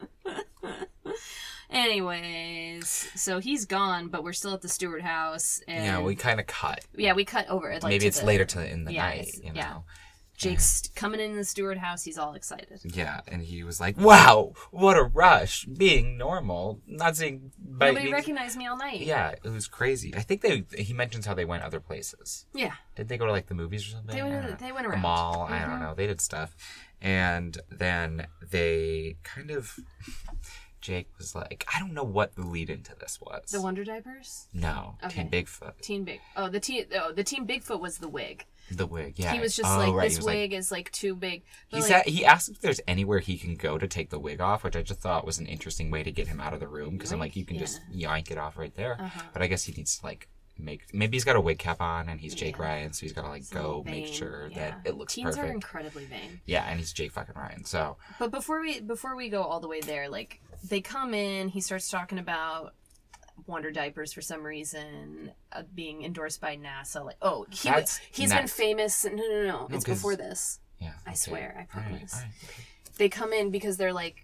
Anyways, so he's gone, but we're still at the Stewart house. And Yeah, we kind of cut. Yeah, we cut over it. Like, Maybe to it's the, later to in the yeah, night, you know. Yeah. Jake's coming in the Stewart house. He's all excited. Yeah, and he was like, "Wow, what a rush! Being normal, not seeing." By Nobody being... recognized me all night. Yeah, it was crazy. I think they. He mentions how they went other places. Yeah. Did they go to like the movies or something? They went. They went around. A mall. Mm-hmm. I don't know. They did stuff, and then they kind of. Jake was like, I don't know what the lead into this was. The Wonder Diapers? No, Okay. Team Bigfoot. Team Big. Oh, the team. Oh, the Team Bigfoot was the wig. The wig, yeah. He was just oh, like, right. this wig like, is like too big. But He like, said he asked if there's anywhere he can go to take the wig off, which I just thought was an interesting way to get him out of the room because I'm like, you can yeah. just yank it off right there. Uh-huh. But I guess he needs to like make. Maybe he's got a wig cap on and he's Jake Yeah. Ryan, so he's got to like It's go vain. make sure Yeah. that it looks Teens perfect. are incredibly vain. Yeah, and he's Jake fucking Ryan. So, But before we before we go all the way there, like they come in, he starts talking about Wonder Diapers for some reason uh, being endorsed by NASA. Like, oh, he That's he's been next. famous. No, no, no, No, it's 'cause- before this. yeah. I okay. swear, I All right, promise. all right, okay. They come in because they're like,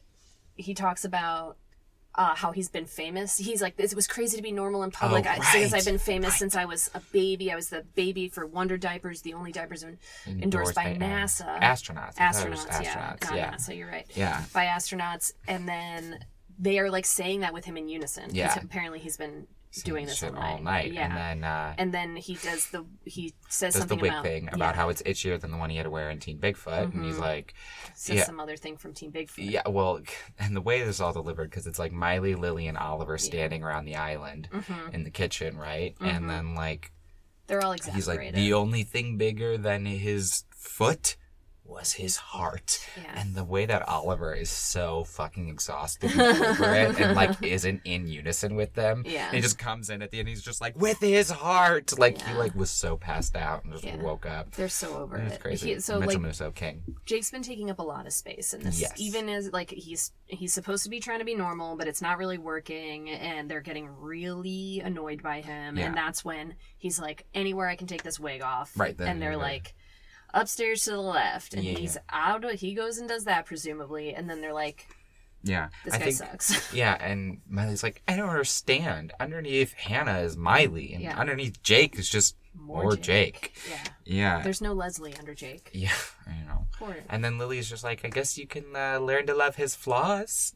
he talks about uh, how he's been famous. He's like, it was crazy to be normal in public. Oh, I, because right, I've been famous right. since I was a baby. I was the baby for Wonder Diapers, the only diapers en- endorsed by uh, NASA. astronauts. I thought it was Astronauts, yeah. astronauts. Not Yeah. NASA, you're right. Yeah. By astronauts. And then they are like saying that with him in unison. 'Cause Yeah. apparently he's been doing this Shit all night. all night. Yeah. And then uh, And then he does the, he says does the something wig about, thing about yeah, how it's itchier than the one he had to wear in Teen Bigfoot, and he's like, says yeah. some other thing from Team Bigfoot. Yeah, well, and the way this is all delivered, because it's like Miley, Lily, and Oliver standing around the island Mm-hmm. in the kitchen, right? Mhm. And then, like, They're all he's exasperated. like, the only thing bigger than his foot was his heart. Yeah. And the way that Oliver is so fucking exhausted and over it and, like, isn't in unison with them. Yeah. And he just comes in at the end, he's just like, with his heart! Like, he, Yeah. like, was so passed out and just Yeah. woke up. They're so over It was it. crazy. He- so Mitchell like Musso, king. Jake's been taking up a lot of space in this. Yes. Even as like he's he's supposed to be trying to be normal, but it's not really working, and they're getting really annoyed by him. Yeah. And that's when he's like, anywhere I can take this wig off. Right, then and they're they're- like, upstairs to the left, and Yeah, he's yeah. out. He goes and does that presumably, and then they're like, Yeah. this I guy think, sucks. Yeah, and Miley's like, I don't understand. Underneath Hannah is Miley, and Yeah. underneath Jake is just More more, Jake. Jake. Yeah. Yeah. There's no Leslie under Jake. Yeah, I know. Poor. And then Lily's just like, I guess you can uh, learn to love his flaws.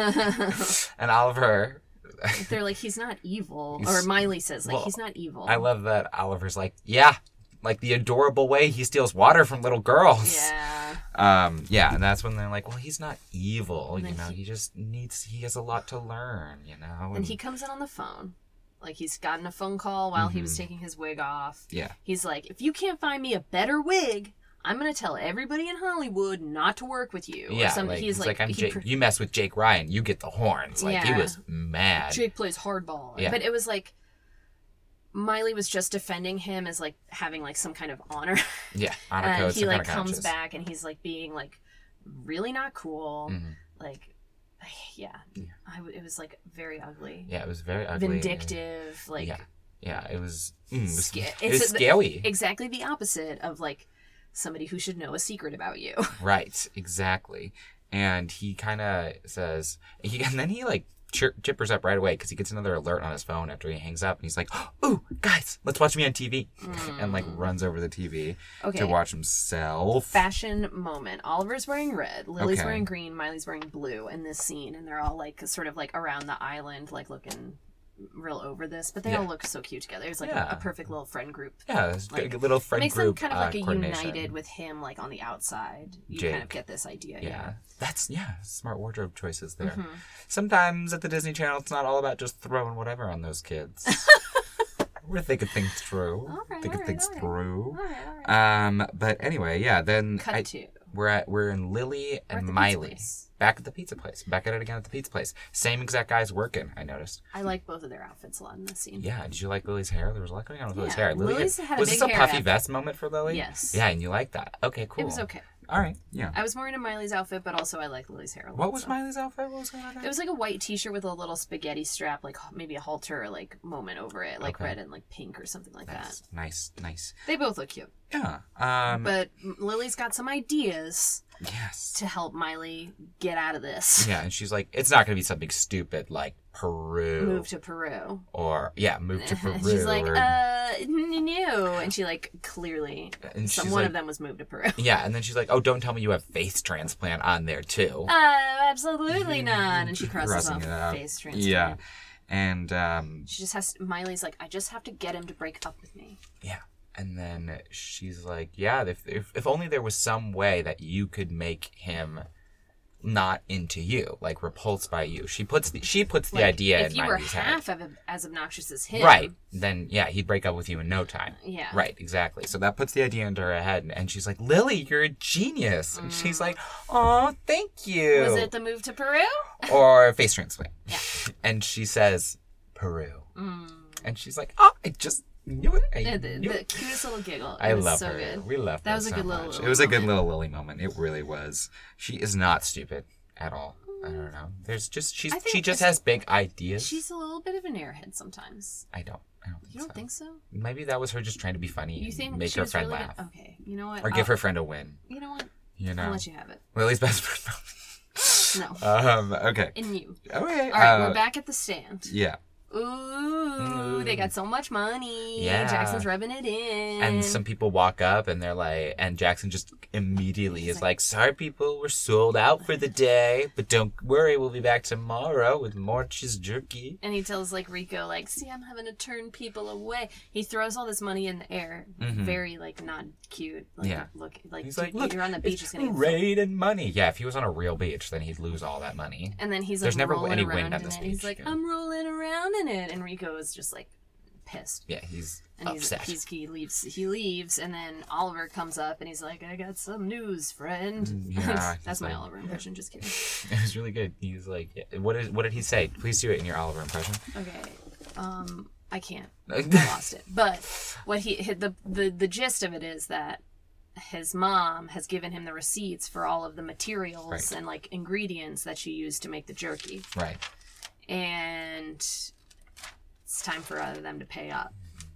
And Oliver, They're like, he's not evil, He's- or Miley says like, well, he's not evil. I love that Oliver's like, yeah, like the adorable way he steals water from little girls. Yeah. Um, yeah, and that's when they're like, well, he's not evil, And you then know, he- he just needs, he has a lot to learn, you know? And he comes in on the phone. Like, he's gotten a phone call while he was taking his wig off. Yeah. He's like, if you can't find me a better wig, I'm going to tell everybody in Hollywood not to work with you. Yeah, or some, like, he's, he's like, I'm he Jake, pr- you mess with Jake Ryan, you get the horns. Like, he Yeah. was mad. Jake plays hardball. Yeah. But it was like, Miley was just defending him as, like, having, like, some kind of honor. Yeah, honor and code, he, some like, kind of comes conscience. back and he's, like, being, like, really not cool. Mhm. Like, yeah. I w- it was, like, very ugly. Yeah, it was very ugly. and- Vindictive. Like, yeah, yeah, it was. Mm, it was, Sca- it it's was a- scary. exactly the opposite of like somebody who should know a secret about you. Right, exactly. And he kind of says, he, and then he like chir- chippers up right away because he gets another alert on his phone after he hangs up, and he's like, "Ooh, guys, let's watch me on T V," and like runs over the T V Okay. to watch himself. Fashion moment. Oliver's wearing red, Lily's Okay. wearing green, Miley's wearing blue in this scene, and they're all like sort of like around the island, like looking real over this, but they Yeah. all look so cute together. It was like Yeah. a, a perfect little friend group. Yeah, it's Like, a little It friend makes group them kind of uh, like a coordination. united with him, like on the outside. You Jake. kind of get this idea. Yeah. Yeah. That's, yeah, smart wardrobe choices there. Mm-hmm. Sometimes at the Disney Channel, it's not all about just throwing whatever on those kids. We're thinking things through. All right, thinking all right, things all right. through. All right, all right. Um, but anyway, yeah, then Cut I, to. we're at we're in Lily We're and at the pizza Miley. place. Back at the pizza place. Back at it again at the pizza place. Same exact guys working, I noticed. I like both of their outfits a lot in this scene. Yeah, did you like Lily's hair? There was a lot going on with Lily's Yeah, hair. Lily Lily's had a was big this a hair puffy after- vest moment for Lily? Yes. Yeah, and you like that. Okay, cool. It was okay. All right, yeah. I was more into Miley's outfit, but also I like Lily's hair a lot. What was so. Miley's outfit? What was going on there? It was like a white T-shirt with a little spaghetti strap, like maybe a halter, like moment over it, like Okay. red and like pink or something like Nice, that. nice, nice. They both look cute, Yeah. Um. but Lily's got some ideas yes. to help Miley get out of this. Yeah, and she's like, it's not going to be something stupid like Peru. Move to Peru. Or, yeah, move to Peru. She's like, or, uh, no, and she like clearly, and some she's one like, of them was moved to Peru. Yeah, and then she's like, oh, don't tell me you have face transplant on there, too. Uh, absolutely not. And she crosses Crossing off it out. face transplant. Yeah. And, um, She just has. Miley's like, I just have to get him to break up with me. yeah. And then she's like, yeah, if, if if only there was some way that you could make him not into you, like repulsed by you. She puts the, she puts the Like, idea if in you were Miley's head. half of as obnoxious as him, Right. Then, yeah, he'd break up with you in no time. Yeah. Right, exactly. So that puts the idea into her head. And, and she's like, Lily, you're a genius. And she's like, oh, thank you. Mm. Was it the move to Peru? Or face transplant. Yeah. And she says, Peru. Mm. And she's like, oh, I just knew it. I The, the, knew the it. cutest little giggle. It I was love so her. good. We love That her was a so good little much. Lily It was a good moment. little Lily moment. It really was. She is not stupid at all. I don't know. There's just she's I think she just it's- has big ideas. She's a little bit of an airhead sometimes. I don't. I don't think You don't so. think so? Maybe that was her just trying to be funny You and think make she her was friend really laugh. Good? Okay, you know what? Or give I'll- her friend a win. You know what? You know. I'll let you have it. Lily's best friend. No. um. Okay. And you. Okay. All right, uh, we're back at the stand. Yeah. Ooh, they got so much money. Yeah. Jackson's rubbing it in. And some people walk up and they're like, and Jackson just immediately is like, sorry, people, we're sold out for the day, but don't worry, we'll be back tomorrow with more cheese jerky. And he tells like Rico, like, see, I'm having to turn people away. He throws all this money in the air, Mhm. very like not cute. Like, Yeah. look, like, He's dude, like, look, you're on the beach, it's it's gonna get rain and money. Yeah, if he was on a real beach, then he'd lose all that money. And then he's like There's never rolling any around wind on in this it. He's beach, like, yeah. I'm rolling around in it, and Rico is just like pissed. Yeah, he's And he's, upset. he's he leaves he leaves, and then Oliver comes up and he's like, I got some news, friend. Mm, yeah, That's he's my like- Oliver impression. Just kidding. It was really good. He's like, yeah, what did what did he say? Please do it in your Oliver impression. Okay, um, I can't. I lost it. But what he the the the gist of it is that his mom has given him the receipts for all of the materials Right. and like ingredients that she used to make the jerky, Right. and it's time for uh, them to pay up.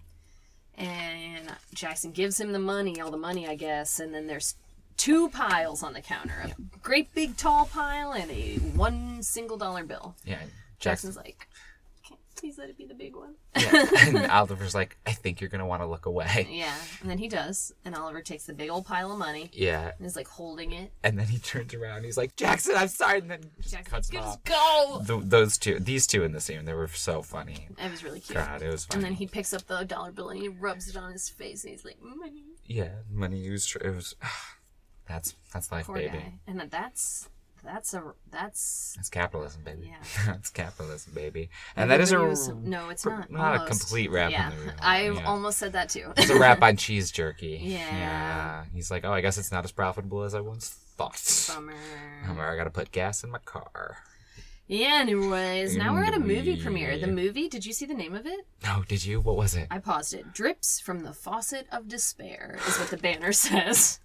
And Jackson gives him the money, all the money, I guess, and then there's two piles on the counter, a great big tall pile and a one single dollar bill. Yeah. Jackson's like, "Can't please let it be the big one." Yeah. And Oliver's like, I think you're gonna want to look away. Yeah, and then he does, and Oliver takes the big old pile of money Yeah. and is like holding it. And then he turns around. And he's like, Jackson, I'm sorry. And then just Jackson's cuts like, him "Just off. go!" Th those two, these two in the scene, they were so funny. It was really cute. God, it was funny. And then he picks up the dollar bill and he rubs it on his face, and he's like, "Money." Yeah, money. It was. tr- It was. That's that's life, Poor baby. guy. And that's that's a that's That's capitalism, baby. Yeah. That's capitalism, baby. And that is a Everybody was- no, it's not. not a almost. complete rap. Yeah, in the, I yeah. almost said that too. It's a rap on cheese jerky. Yeah. Yeah. He's like, oh, I guess it's not as profitable as I once thought. Bummer. Bummer, I gotta put gas in my car. Yeah. Anyways, now we're at a movie Anyway. premiere. The movie. Did you see the name of it? No, did you? What was it? I paused it. Drips from the Faucet of Despair is what the banner says.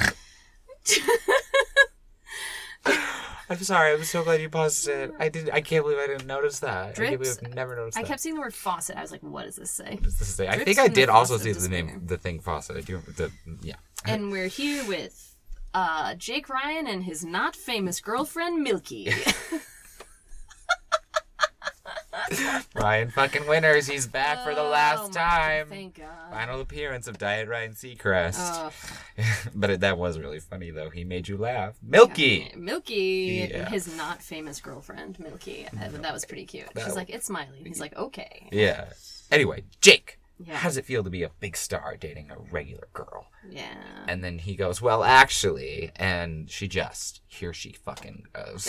I'm sorry. I'm so glad you paused it. I didn't. I can't believe I didn't notice that. I can't Drips- believe I've never noticed I that. kept seeing the word faucet. I was like, what does this say? What does this say? I Drips think I from the did also Faucet see of the Despair. name, the thing faucet. I do. The yeah. And we're here with uh, Jake Ryan and his not famous girlfriend, Milky. Ryan fucking Winters, he's back for the Oh, last my- time. Thank God. Final appearance of Diet Ryan Seacrest. Ugh. But it, that was really funny, though. He made you laugh. Milky! Milky, Yeah. his not famous girlfriend, Milky. Uh, That was pretty cute. That She's like, it's Miley. He's like, okay. Yeah. Anyway, Jake. Yeah. How does it feel to be a big star dating a regular girl? Yeah. And then he goes, well, actually, and she just, here she fucking goes.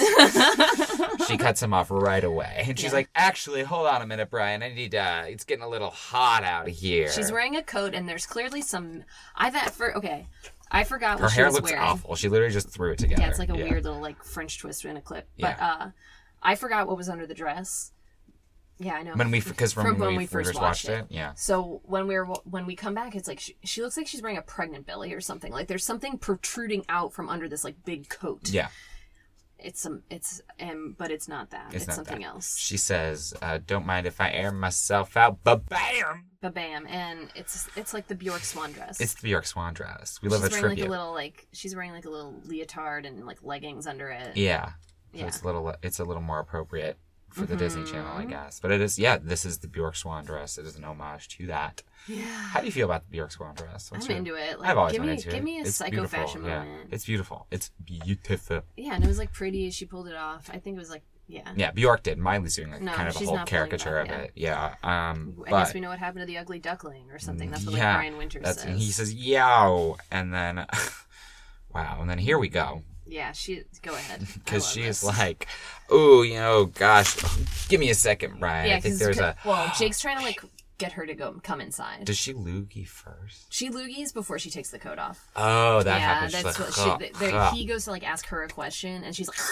She cuts him off right away. And she's Yeah. like, actually, hold on a minute, Brian. I need, uh, it's getting a little hot out here. She's wearing a coat, and there's clearly some. I thought for okay, I forgot Her what she hair was looks wearing. awful. She literally just threw it together. Yeah, it's like a weird little like French twist in a clip. But Yeah. uh, I forgot what was under the dress. Yeah, I know. When we, because from, From when, when we, we first first watched watched it. Yeah. So when we were when we come back, it's like she, she looks like she's wearing a pregnant belly or something. Like there's something protruding out from under this like big coat. Yeah. It's some it's um, but it's not that. It's It's, not something that. else. She says, uh, don't mind if I air myself out, but bam! Ba bam, and it's it's like the Bjork swan dress. It's the Bjork Swan dress. We she's love a wearing tribute. like a little like she's wearing like a little leotard and like leggings under it. Yeah. So Yeah. it's a little it's a little more appropriate for the Disney Channel, I Mhm. guess. But it is yeah, this is the Bjork Swan dress. It is an homage to that. Yeah. How do you feel about the Bjork Swan dress? What's I'm your- into it. Like, I've always give been me, into give it. me a It's psycho beautiful, fashion yeah. moment. It's beautiful. It's beautiful. Yeah, and it was like pretty. She pulled it off. I think it was like, yeah. Yeah, Bjork did. Miley's doing like No, kind of a she's whole not pulling it caricature off, of yeah. it. Yeah. Um I but guess we know what happened to the ugly duckling or something. That's what like yeah, Brian Winters that's says. and he says yow, and then wow, and then here we go. Yeah, she. Go ahead. Because I she love is this. like, oh, you know, gosh, give me a second, Brian. Yeah, I think 'cause- there's a. Well, Jake's trying to like get her to go come inside. Does she loogie first? She loogies before she takes the coat off. Oh, that yeah, happens. She's that's like, what "Huh, she. There, huh." he goes to like ask her a question, and she's like,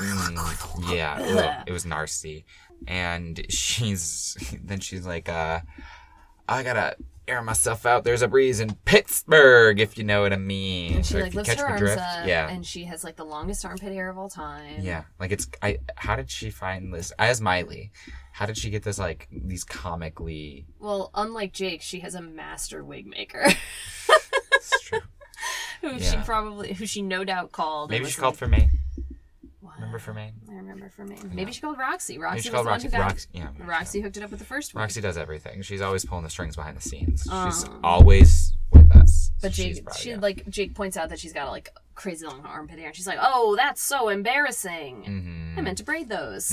Mm, yeah, ugh, it was nasty. And she's then she's like, uh, I gotta air myself out. There's a breeze in Pittsburgh, if you know what I mean. and she Or like if you lifts catch her my arms drift. up, Yeah. and she has like the longest armpit hair of all time. Yeah, like it's. I. How did she find this? As Miley, how did she get this? Like these comically. Well, unlike Jake, she has a master wig maker. It's true. who she Yeah. probably, who she no doubt called. and Maybe was she called like, for me. What? Remember for me? I remember for me. Maybe she called Roxy. Roxy Maybe she was called the one Roxy. who got Roxy. Yeah. maybe Roxy so. hooked it up with the first one. Roxy does everything. She's always pulling the strings behind the scenes. She's Oh. always with us. But She's Jake, probably- she yeah. like Jake points out that she's got like crazy long armpit hair, and she's like, "Oh, that's so embarrassing. Mhm. I meant to braid those."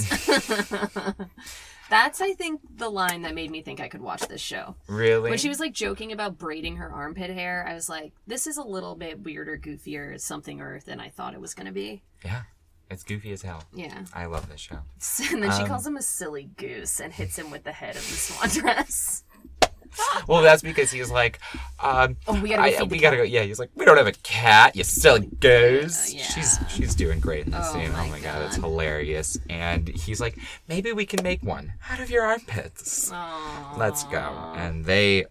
That's, I think, the line that made me think I could watch this show. Really? When she was like joking about braiding her armpit hair, I was like, "This is a little bit weirder, goofier, something Earth than I thought it was gonna be." Yeah. It's goofy as hell. Yeah. I love this show. And then she Um, calls him a silly goose and hits him with the head of the swan dress. Well, that's because he's like, um, Oh, we gotta go I, feed the we cat. gotta go. Yeah, he's like, we don't have a cat. You silly goose. Yeah, yeah. She's she's doing great in this Oh scene. my oh my god, it's God. hilarious. And he's like, maybe we can make one out of your armpits. Aww. Let's go. And they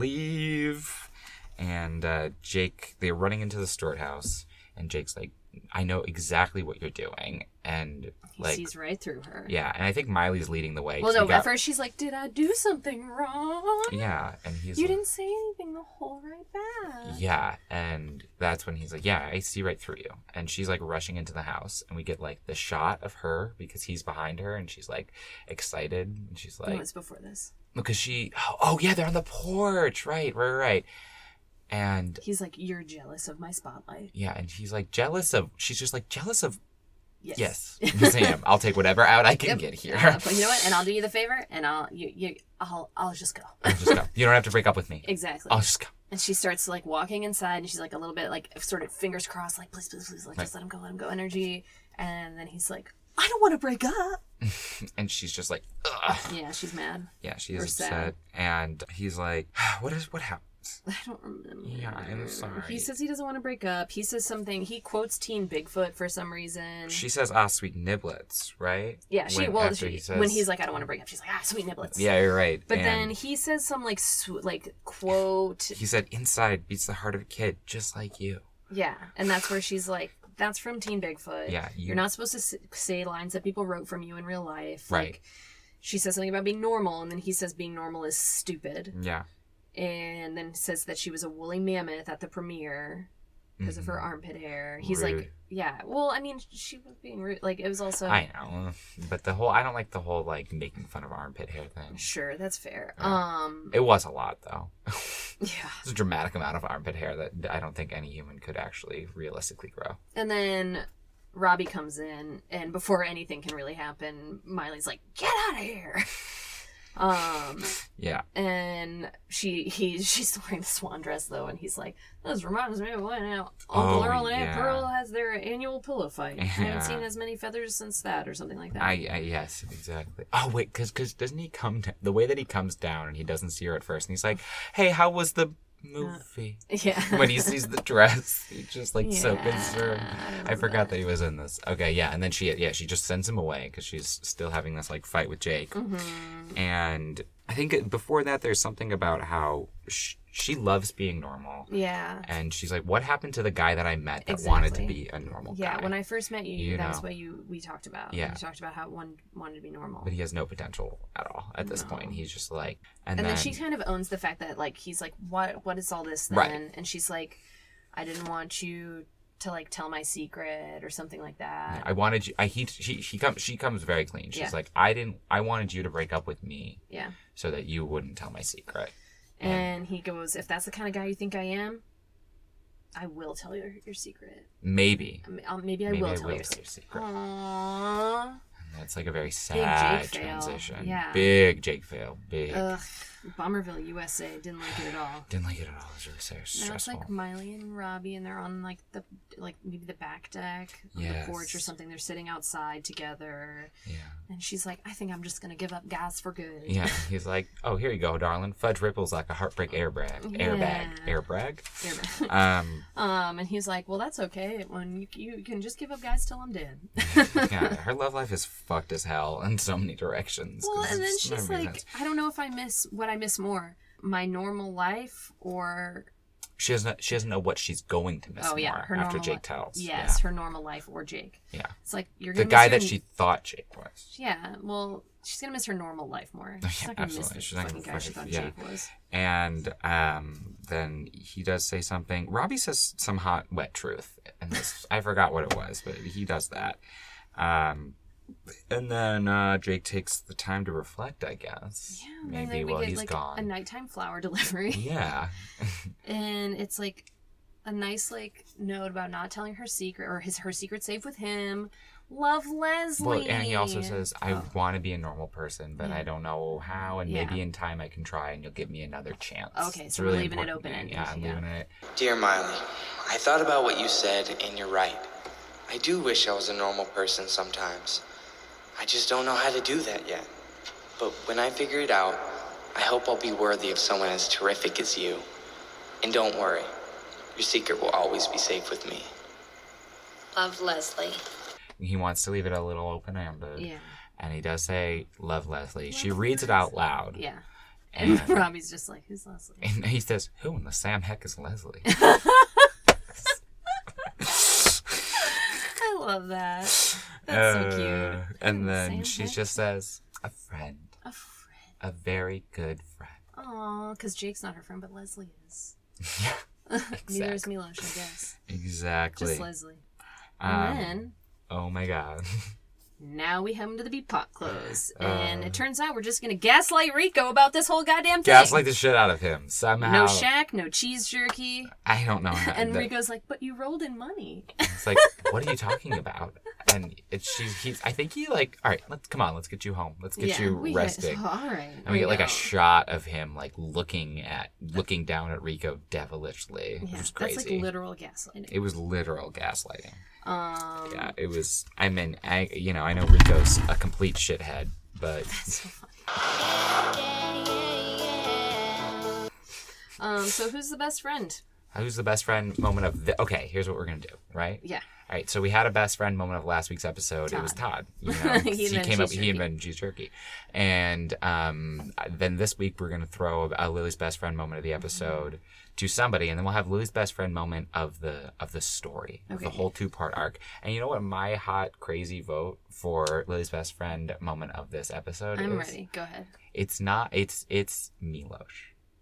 leave. And uh, Jake, they're running into the Stewart house. And Jake's like, I know exactly what you're doing. And He like, sees right through her. yeah. And I think Miley's leading the way. Well, 'cause no, we got- at first she's like, "Did I do something wrong? Yeah. And he's You like, didn't say anything the whole right back." yeah. And that's when he's like, yeah, I see right through you. And she's like rushing into the house. And we get like the shot of her because he's behind her. And she's like excited. And she's No, like, it's before this. because she, oh, oh, yeah, they're on the porch. Right, right, right. And He's like, "You're jealous of my spotlight." yeah, and she's like jealous of, she's just like jealous of, Yes. yes, yes I am. I'll take whatever out I can Yep. get here. Uh, but you know what? And I'll do you the favor, and I'll you you I'll I'll just go. I'll just go. You don't have to break up with me. Exactly. I'll just go. And she starts like walking inside, and she's like a little bit like sort of fingers crossed, like please, please, please, like Right. just let him go, let him go, energy. And then he's like, "I don't want to break up." And she's just like, ugh. Yeah, she's mad. Yeah, she's Or upset. sad. And he's like, what is, what happened? I don't remember. Yeah, I'm sorry. He says he doesn't want to break up. He says something. He quotes Teen Bigfoot for some reason. She says, ah, sweet niblets, right? yeah, she When- well, after she, he says- when he's like, "I don't want to break up," she's like, "Ah, sweet niblets." Yeah, you're right. But And then he says some like sw- like quote. he said, inside beats the heart of a kid, just like you. Yeah, and that's where she's like, "That's from Teen Bigfoot. Yeah, you- You're not supposed to s- say lines that people wrote from you in real life." Right. Like, she says something about being normal, and then he says being normal is stupid, Yeah. and then says that she was a woolly mammoth at the premiere. because mm-hmm. of her armpit hair. He's rude. Like, yeah. Well, I mean, she was being rude. Like, it was also. I know, but the whole I don't like the whole like making fun of armpit hair thing. Sure, that's fair. Yeah. Um, it was a lot though. Yeah, it's a dramatic amount of armpit hair that I don't think any human could actually realistically grow. And then Robbie comes in, and before anything can really happen, Miley's like, "Get out of here." Um, yeah. And she he she's wearing the swan dress though, and he's like, "This reminds me of when Uncle Oh, Earl and Aunt yeah. Pearl has their annual pillow fight. I Yeah. haven't seen as many feathers since that," or something like that. I, I yes, exactly. Oh wait, because because doesn't he come to, the way that he comes down and he doesn't see her at first, and he's like, "Hey, how was the movie?" Uh, yeah. When he sees the dress, he's just like Yeah, so concerned. I, I forgot that. that he was in this. Okay, yeah, and then she yeah she just sends him away because she's still having this like fight with Jake, Mm-hmm. and I think before that there's something about how sh- she loves being normal. Yeah. And she's like, "What happened to the guy that I met that Exactly. wanted to be a normal Yeah, guy?" when I first met you, You that was know. what you we talked about. Yeah. We talked about how one wanted to be normal. But he has no potential at all at this No. point. He's just like, and, And then, then she kind of owns the fact that like he's like, "What what is all this then?" Right. And she's like, "I didn't want you to like tell my secret," or something like that. I wanted you. I he she she comes she comes very clean. She's Yeah. like, I didn't. I wanted you to break up with me Yeah. so that you wouldn't tell my secret. And he goes, "If that's the kind of guy you think I am, I will tell you your secret. Maybe. I mean, I'll- Maybe I Maybe will I tell will you your tell your secret." secret. Aww. And that's like a very Jake sad fail. transition. Yeah. Big Jake fail. Big. Ugh. Bummerville, U S A. Didn't like it at all. Didn't like it at all. It was really so stressful. Now it's like Miley and Robbie, and they're on like the like maybe the back deck, on Yes. the porch or something. They're sitting outside together, yeah. and she's like, "I think I'm just gonna give up gas for good." Yeah. He's like, "Oh, here you go, darling. Fudge ripples like a heartbreak airbag. Airbag. Yeah. Airbag. Airbag. Um. um, and he's like, "Well, that's okay. When you you can just give up gas till I'm dead." Yeah. Her love life is fucked as hell in so many directions. Well, 'cause and then it's she's not making like, sense. "I don't know if I miss what I miss more, my normal life or." She doesn't. She doesn't know what she's going to miss Oh yeah, more her after normal Jake li- tells. Yes, her normal life or Jake. Yeah. It's like you're The gonna guy miss her that n- she thought Jake was. Yeah, well, she's gonna miss her normal life more. She's Yeah, not gonna miss absolutely. the She's not fucking gonna guy she fucking- thought yeah. Jake was. And um, then he does say something. Robbie says some hot, wet truth. And this, I forgot what it was, but he does that. Um, and then uh, Jake takes the time to reflect, I guess. Yeah, and Maybe then we while get he's like gone. a nighttime flower delivery, Yeah. and it's like a nice like note about not telling her secret or his her secret safe with him. Love Leslie. Well, and he also says, I Oh. want to be a normal person, but Yeah. I don't know how, and Yeah. maybe in time I can try, and you'll give me another chance. Okay, It's so a we're really leaving it important thing. open-ended, Yeah, I'm yeah. leaving it. Dear Miley, I thought about what you said, and you're right. I do wish I was a normal person sometimes. I just don't know how to do that yet. But when I figure it out, I hope I'll be worthy of someone as terrific as you. And don't worry, your secret will always be safe with me. Love, Leslie. He wants to leave it a little open-ended. Yeah. And he does say, love Leslie. she Love reads it out loud. Yeah. And, And, Robbie's just like, "Who's Leslie?" and he says, who in the Sam heck is Leslie? I love that. That's Uh, so cute. And then Sam she heck? just says, a friend. A friend. A very good friend. Aw, because Jake's not her friend, but Leslie is. Yeah, Neither is exactly. Milosh, I guess. Exactly. Just Leslie. Um, And then Oh my god. now we come to the beat pot close. Uh. And it turns out we're just going to gaslight Rico about this whole goddamn thing. Gaslight the shit out of him. Somehow. No shack, no cheese jerky. I don't know. How, And the- Rico's like, "But you rolled in money." It's like, what are you talking about? And it's she's he's. I think he like. All right, let's come on. Let's get you home. Let's get Yeah, you we resting. Get, all right. And we get like go. a shot of him like looking at looking down at Rico devilishly, which Yeah, was crazy. that's like literal gaslighting. It was literal gaslighting. Um, Yeah, it was. I mean, I you know I know Rico's a complete shithead, but so funny. Um, so who's the best friend? who's the best friend moment of the? Okay, here's what we're gonna do, right? Yeah. All right, so we had a best friend moment of last week's episode. It was Todd. You know, He he, invented came up. cheese He jerky. invented cheese jerky, and um, then this week we're gonna throw a, a Lily's best friend moment of the episode Mm-hmm. to somebody, and then we'll have Lily's best friend moment of the of the story, of the Okay. whole two part arc. And you know what? My hot crazy vote for Lily's best friend moment of this episode I'm is? ready. Go ahead. It's not. It's it's Milosh.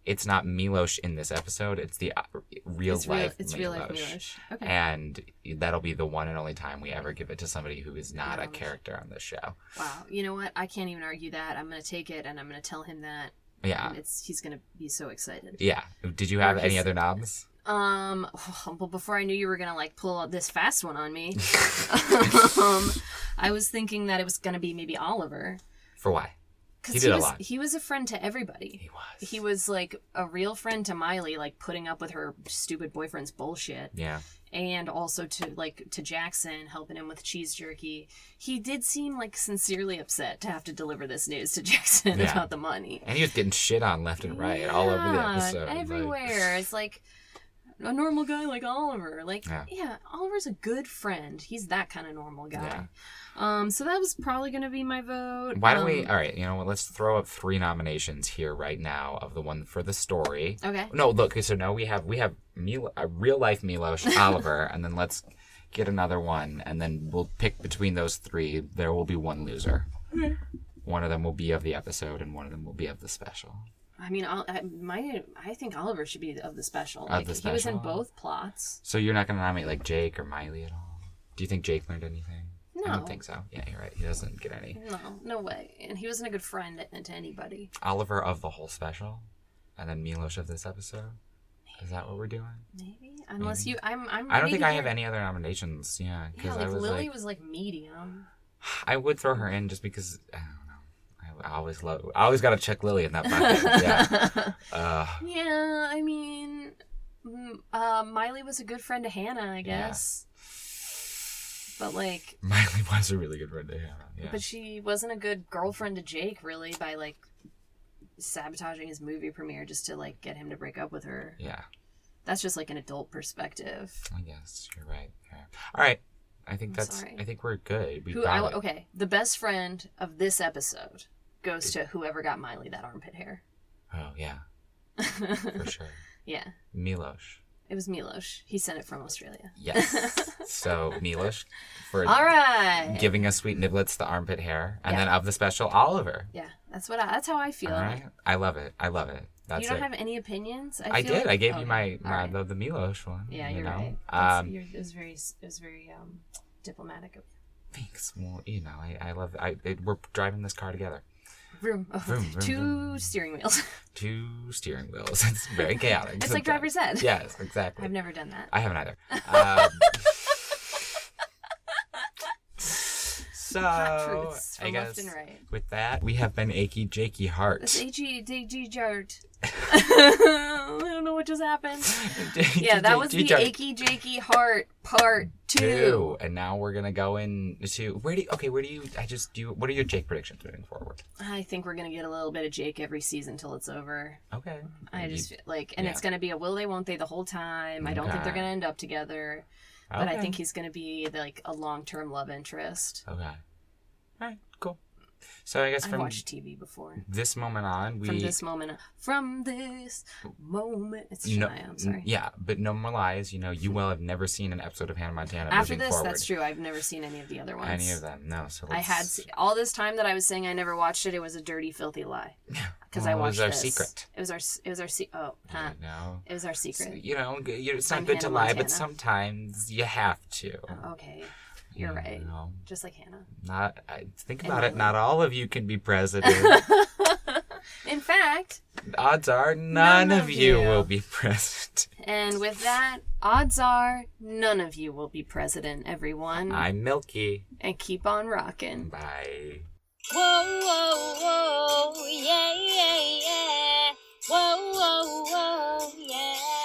it's not Milos in this episode. It's the uh, real it's life real, It's Milos. real life Milos. Okay. And that'll be the one and only time we ever give it to somebody who is not a Um, character on this show. Wow. You know what? I can't even argue that. I'm going to take it and I'm going to tell him that. Yeah. And it's he's going to be so excited. Yeah. Did you have Or any his- other knobs? Um, well, before I knew you were going to like pull out this fast one on me, um, I was thinking that it was going to be maybe Oliver. For why? Cause He did a was, lot. He was a friend to everybody. He was. He was like a real friend to Miley, like putting up with her stupid boyfriend's bullshit. Yeah. And also to like to Jackson, helping him with cheese jerky. He did seem like sincerely upset to have to deliver this news to Jackson Yeah. about the money. And he was getting shit on left and right all over the Yeah, episode. like- everywhere. It's like a normal guy like Oliver. Like, Yeah. yeah. Oliver's a good friend. He's that kind of normal guy. Yeah. Um, so that was probably going to be my vote. Why don't um, we? All right, you know what? Let's throw up three nominations here right now of the one for the story. Okay. No, look. So no, we have we have Mil- a real life Milos, Oliver, and then let's get another one, and then we'll pick between those three. There will be one loser. Okay. One of them will be of the episode, and one of them will be of the special. I mean, I'll, I, my, I think Oliver should be of the special. Of Like, the he was in special? both plots. So you're not going to nominate like Jake or Miley at all? Do you think Jake learned anything? I No. don't think so. Yeah, you're right. He doesn't get any. No, no way. And he wasn't a good friend to, to anybody. Oliver of the whole special, and then Milos of this episode. Is that what we're doing? Maybe, unless Maybe. you, I'm, I'm. I don't ready think to I hear- have any other nominations. Yeah, Yeah, because like I was Lily like, was like medium. I would throw her in just because I don't know. I, I always love. I always got to check Lily in that bucket. Yeah. Uh, Yeah, I mean, mm, uh, Miley was a good friend to Hannah, I guess. But like, Miley was a really good friend to Hannah. Yeah. but she wasn't a good girlfriend to Jake, really, by like sabotaging his movie premiere just to like get him to break up with her. Yeah. That's just like an adult perspective. I guess you're right. Yeah. All right. I think I'm that's. sorry. I think we're good. We Who? got I, it. okay, the best friend of this episode goes to whoever got Miley that armpit hair. Oh yeah, for sure. Yeah, Milos. it was Milos. He sent it from Australia. Yes. So Milos for All right. giving us sweet niblets, the armpit hair, and Yeah. then of the special, Oliver. Yeah, that's what. I, that's how I feel. All right. I love it. I love it. That's you don't it. have any opinions? I feel did. like- I gave okay, you my, all my right. the, the Milos one. Yeah, you you're know? right. That's- Um, you're, it was very, it was very um, diplomatic of Thanks. Well, you know, I, I love. I it, we're driving this car together. you. Vroom. Oh, Vroom, vroom, two vroom. steering wheels. Two steering wheels. It's very chaotic. It's like sometimes. driver's ed. Yes, exactly. I've never done that. I haven't either. Um, so Hot truths I from guess left and right. with that, we have been Achy Jakey Heart. It's A G D G Jart. I don't know what just happened. Yeah, that was the Achy Jakey Heart part two. Two. And now we're gonna go into where do you, okay? Where do you? I just do. What are your Jake predictions moving forward? I think we're gonna get a little bit of Jake every season till it's over. Okay. I just feel like, and yeah. it's gonna be a will they, won't they the whole time. I don't think they're Okay. gonna end up together, but I Okay. think he's gonna be like a long term love interest. Okay. All right. Cool. So I guess I've from watched T V before. this moment on, we From this moment, from this moment, it's no, Shania. I'm sorry. yeah, but no more lies. You know, you will have never seen an episode of Hannah Montana After moving this, forward. that's true. I've never seen any of the other ones. Any of them? No. So I let's, had se- all this time that I was saying I never watched it. It was a dirty, filthy lie. Because Well, I watched it was our this. secret. It was our. s- It was our. Se- oh, huh. You know. It was our So, secret. you know, g- you- it's not I'm good to Hannah lie, Montana. but sometimes you have to. Oh, okay, you're You right. know, Just like Hannah. not I, think And about it. Miley. Not all of you can be president. In fact, Odds are none, None of of you you. will be president. and with that, odds are none of you will be president, everyone. I'm Milky. And keep on rocking. Bye. Whoa, whoa, whoa, yeah, yeah, yeah. Whoa, whoa, whoa, yeah.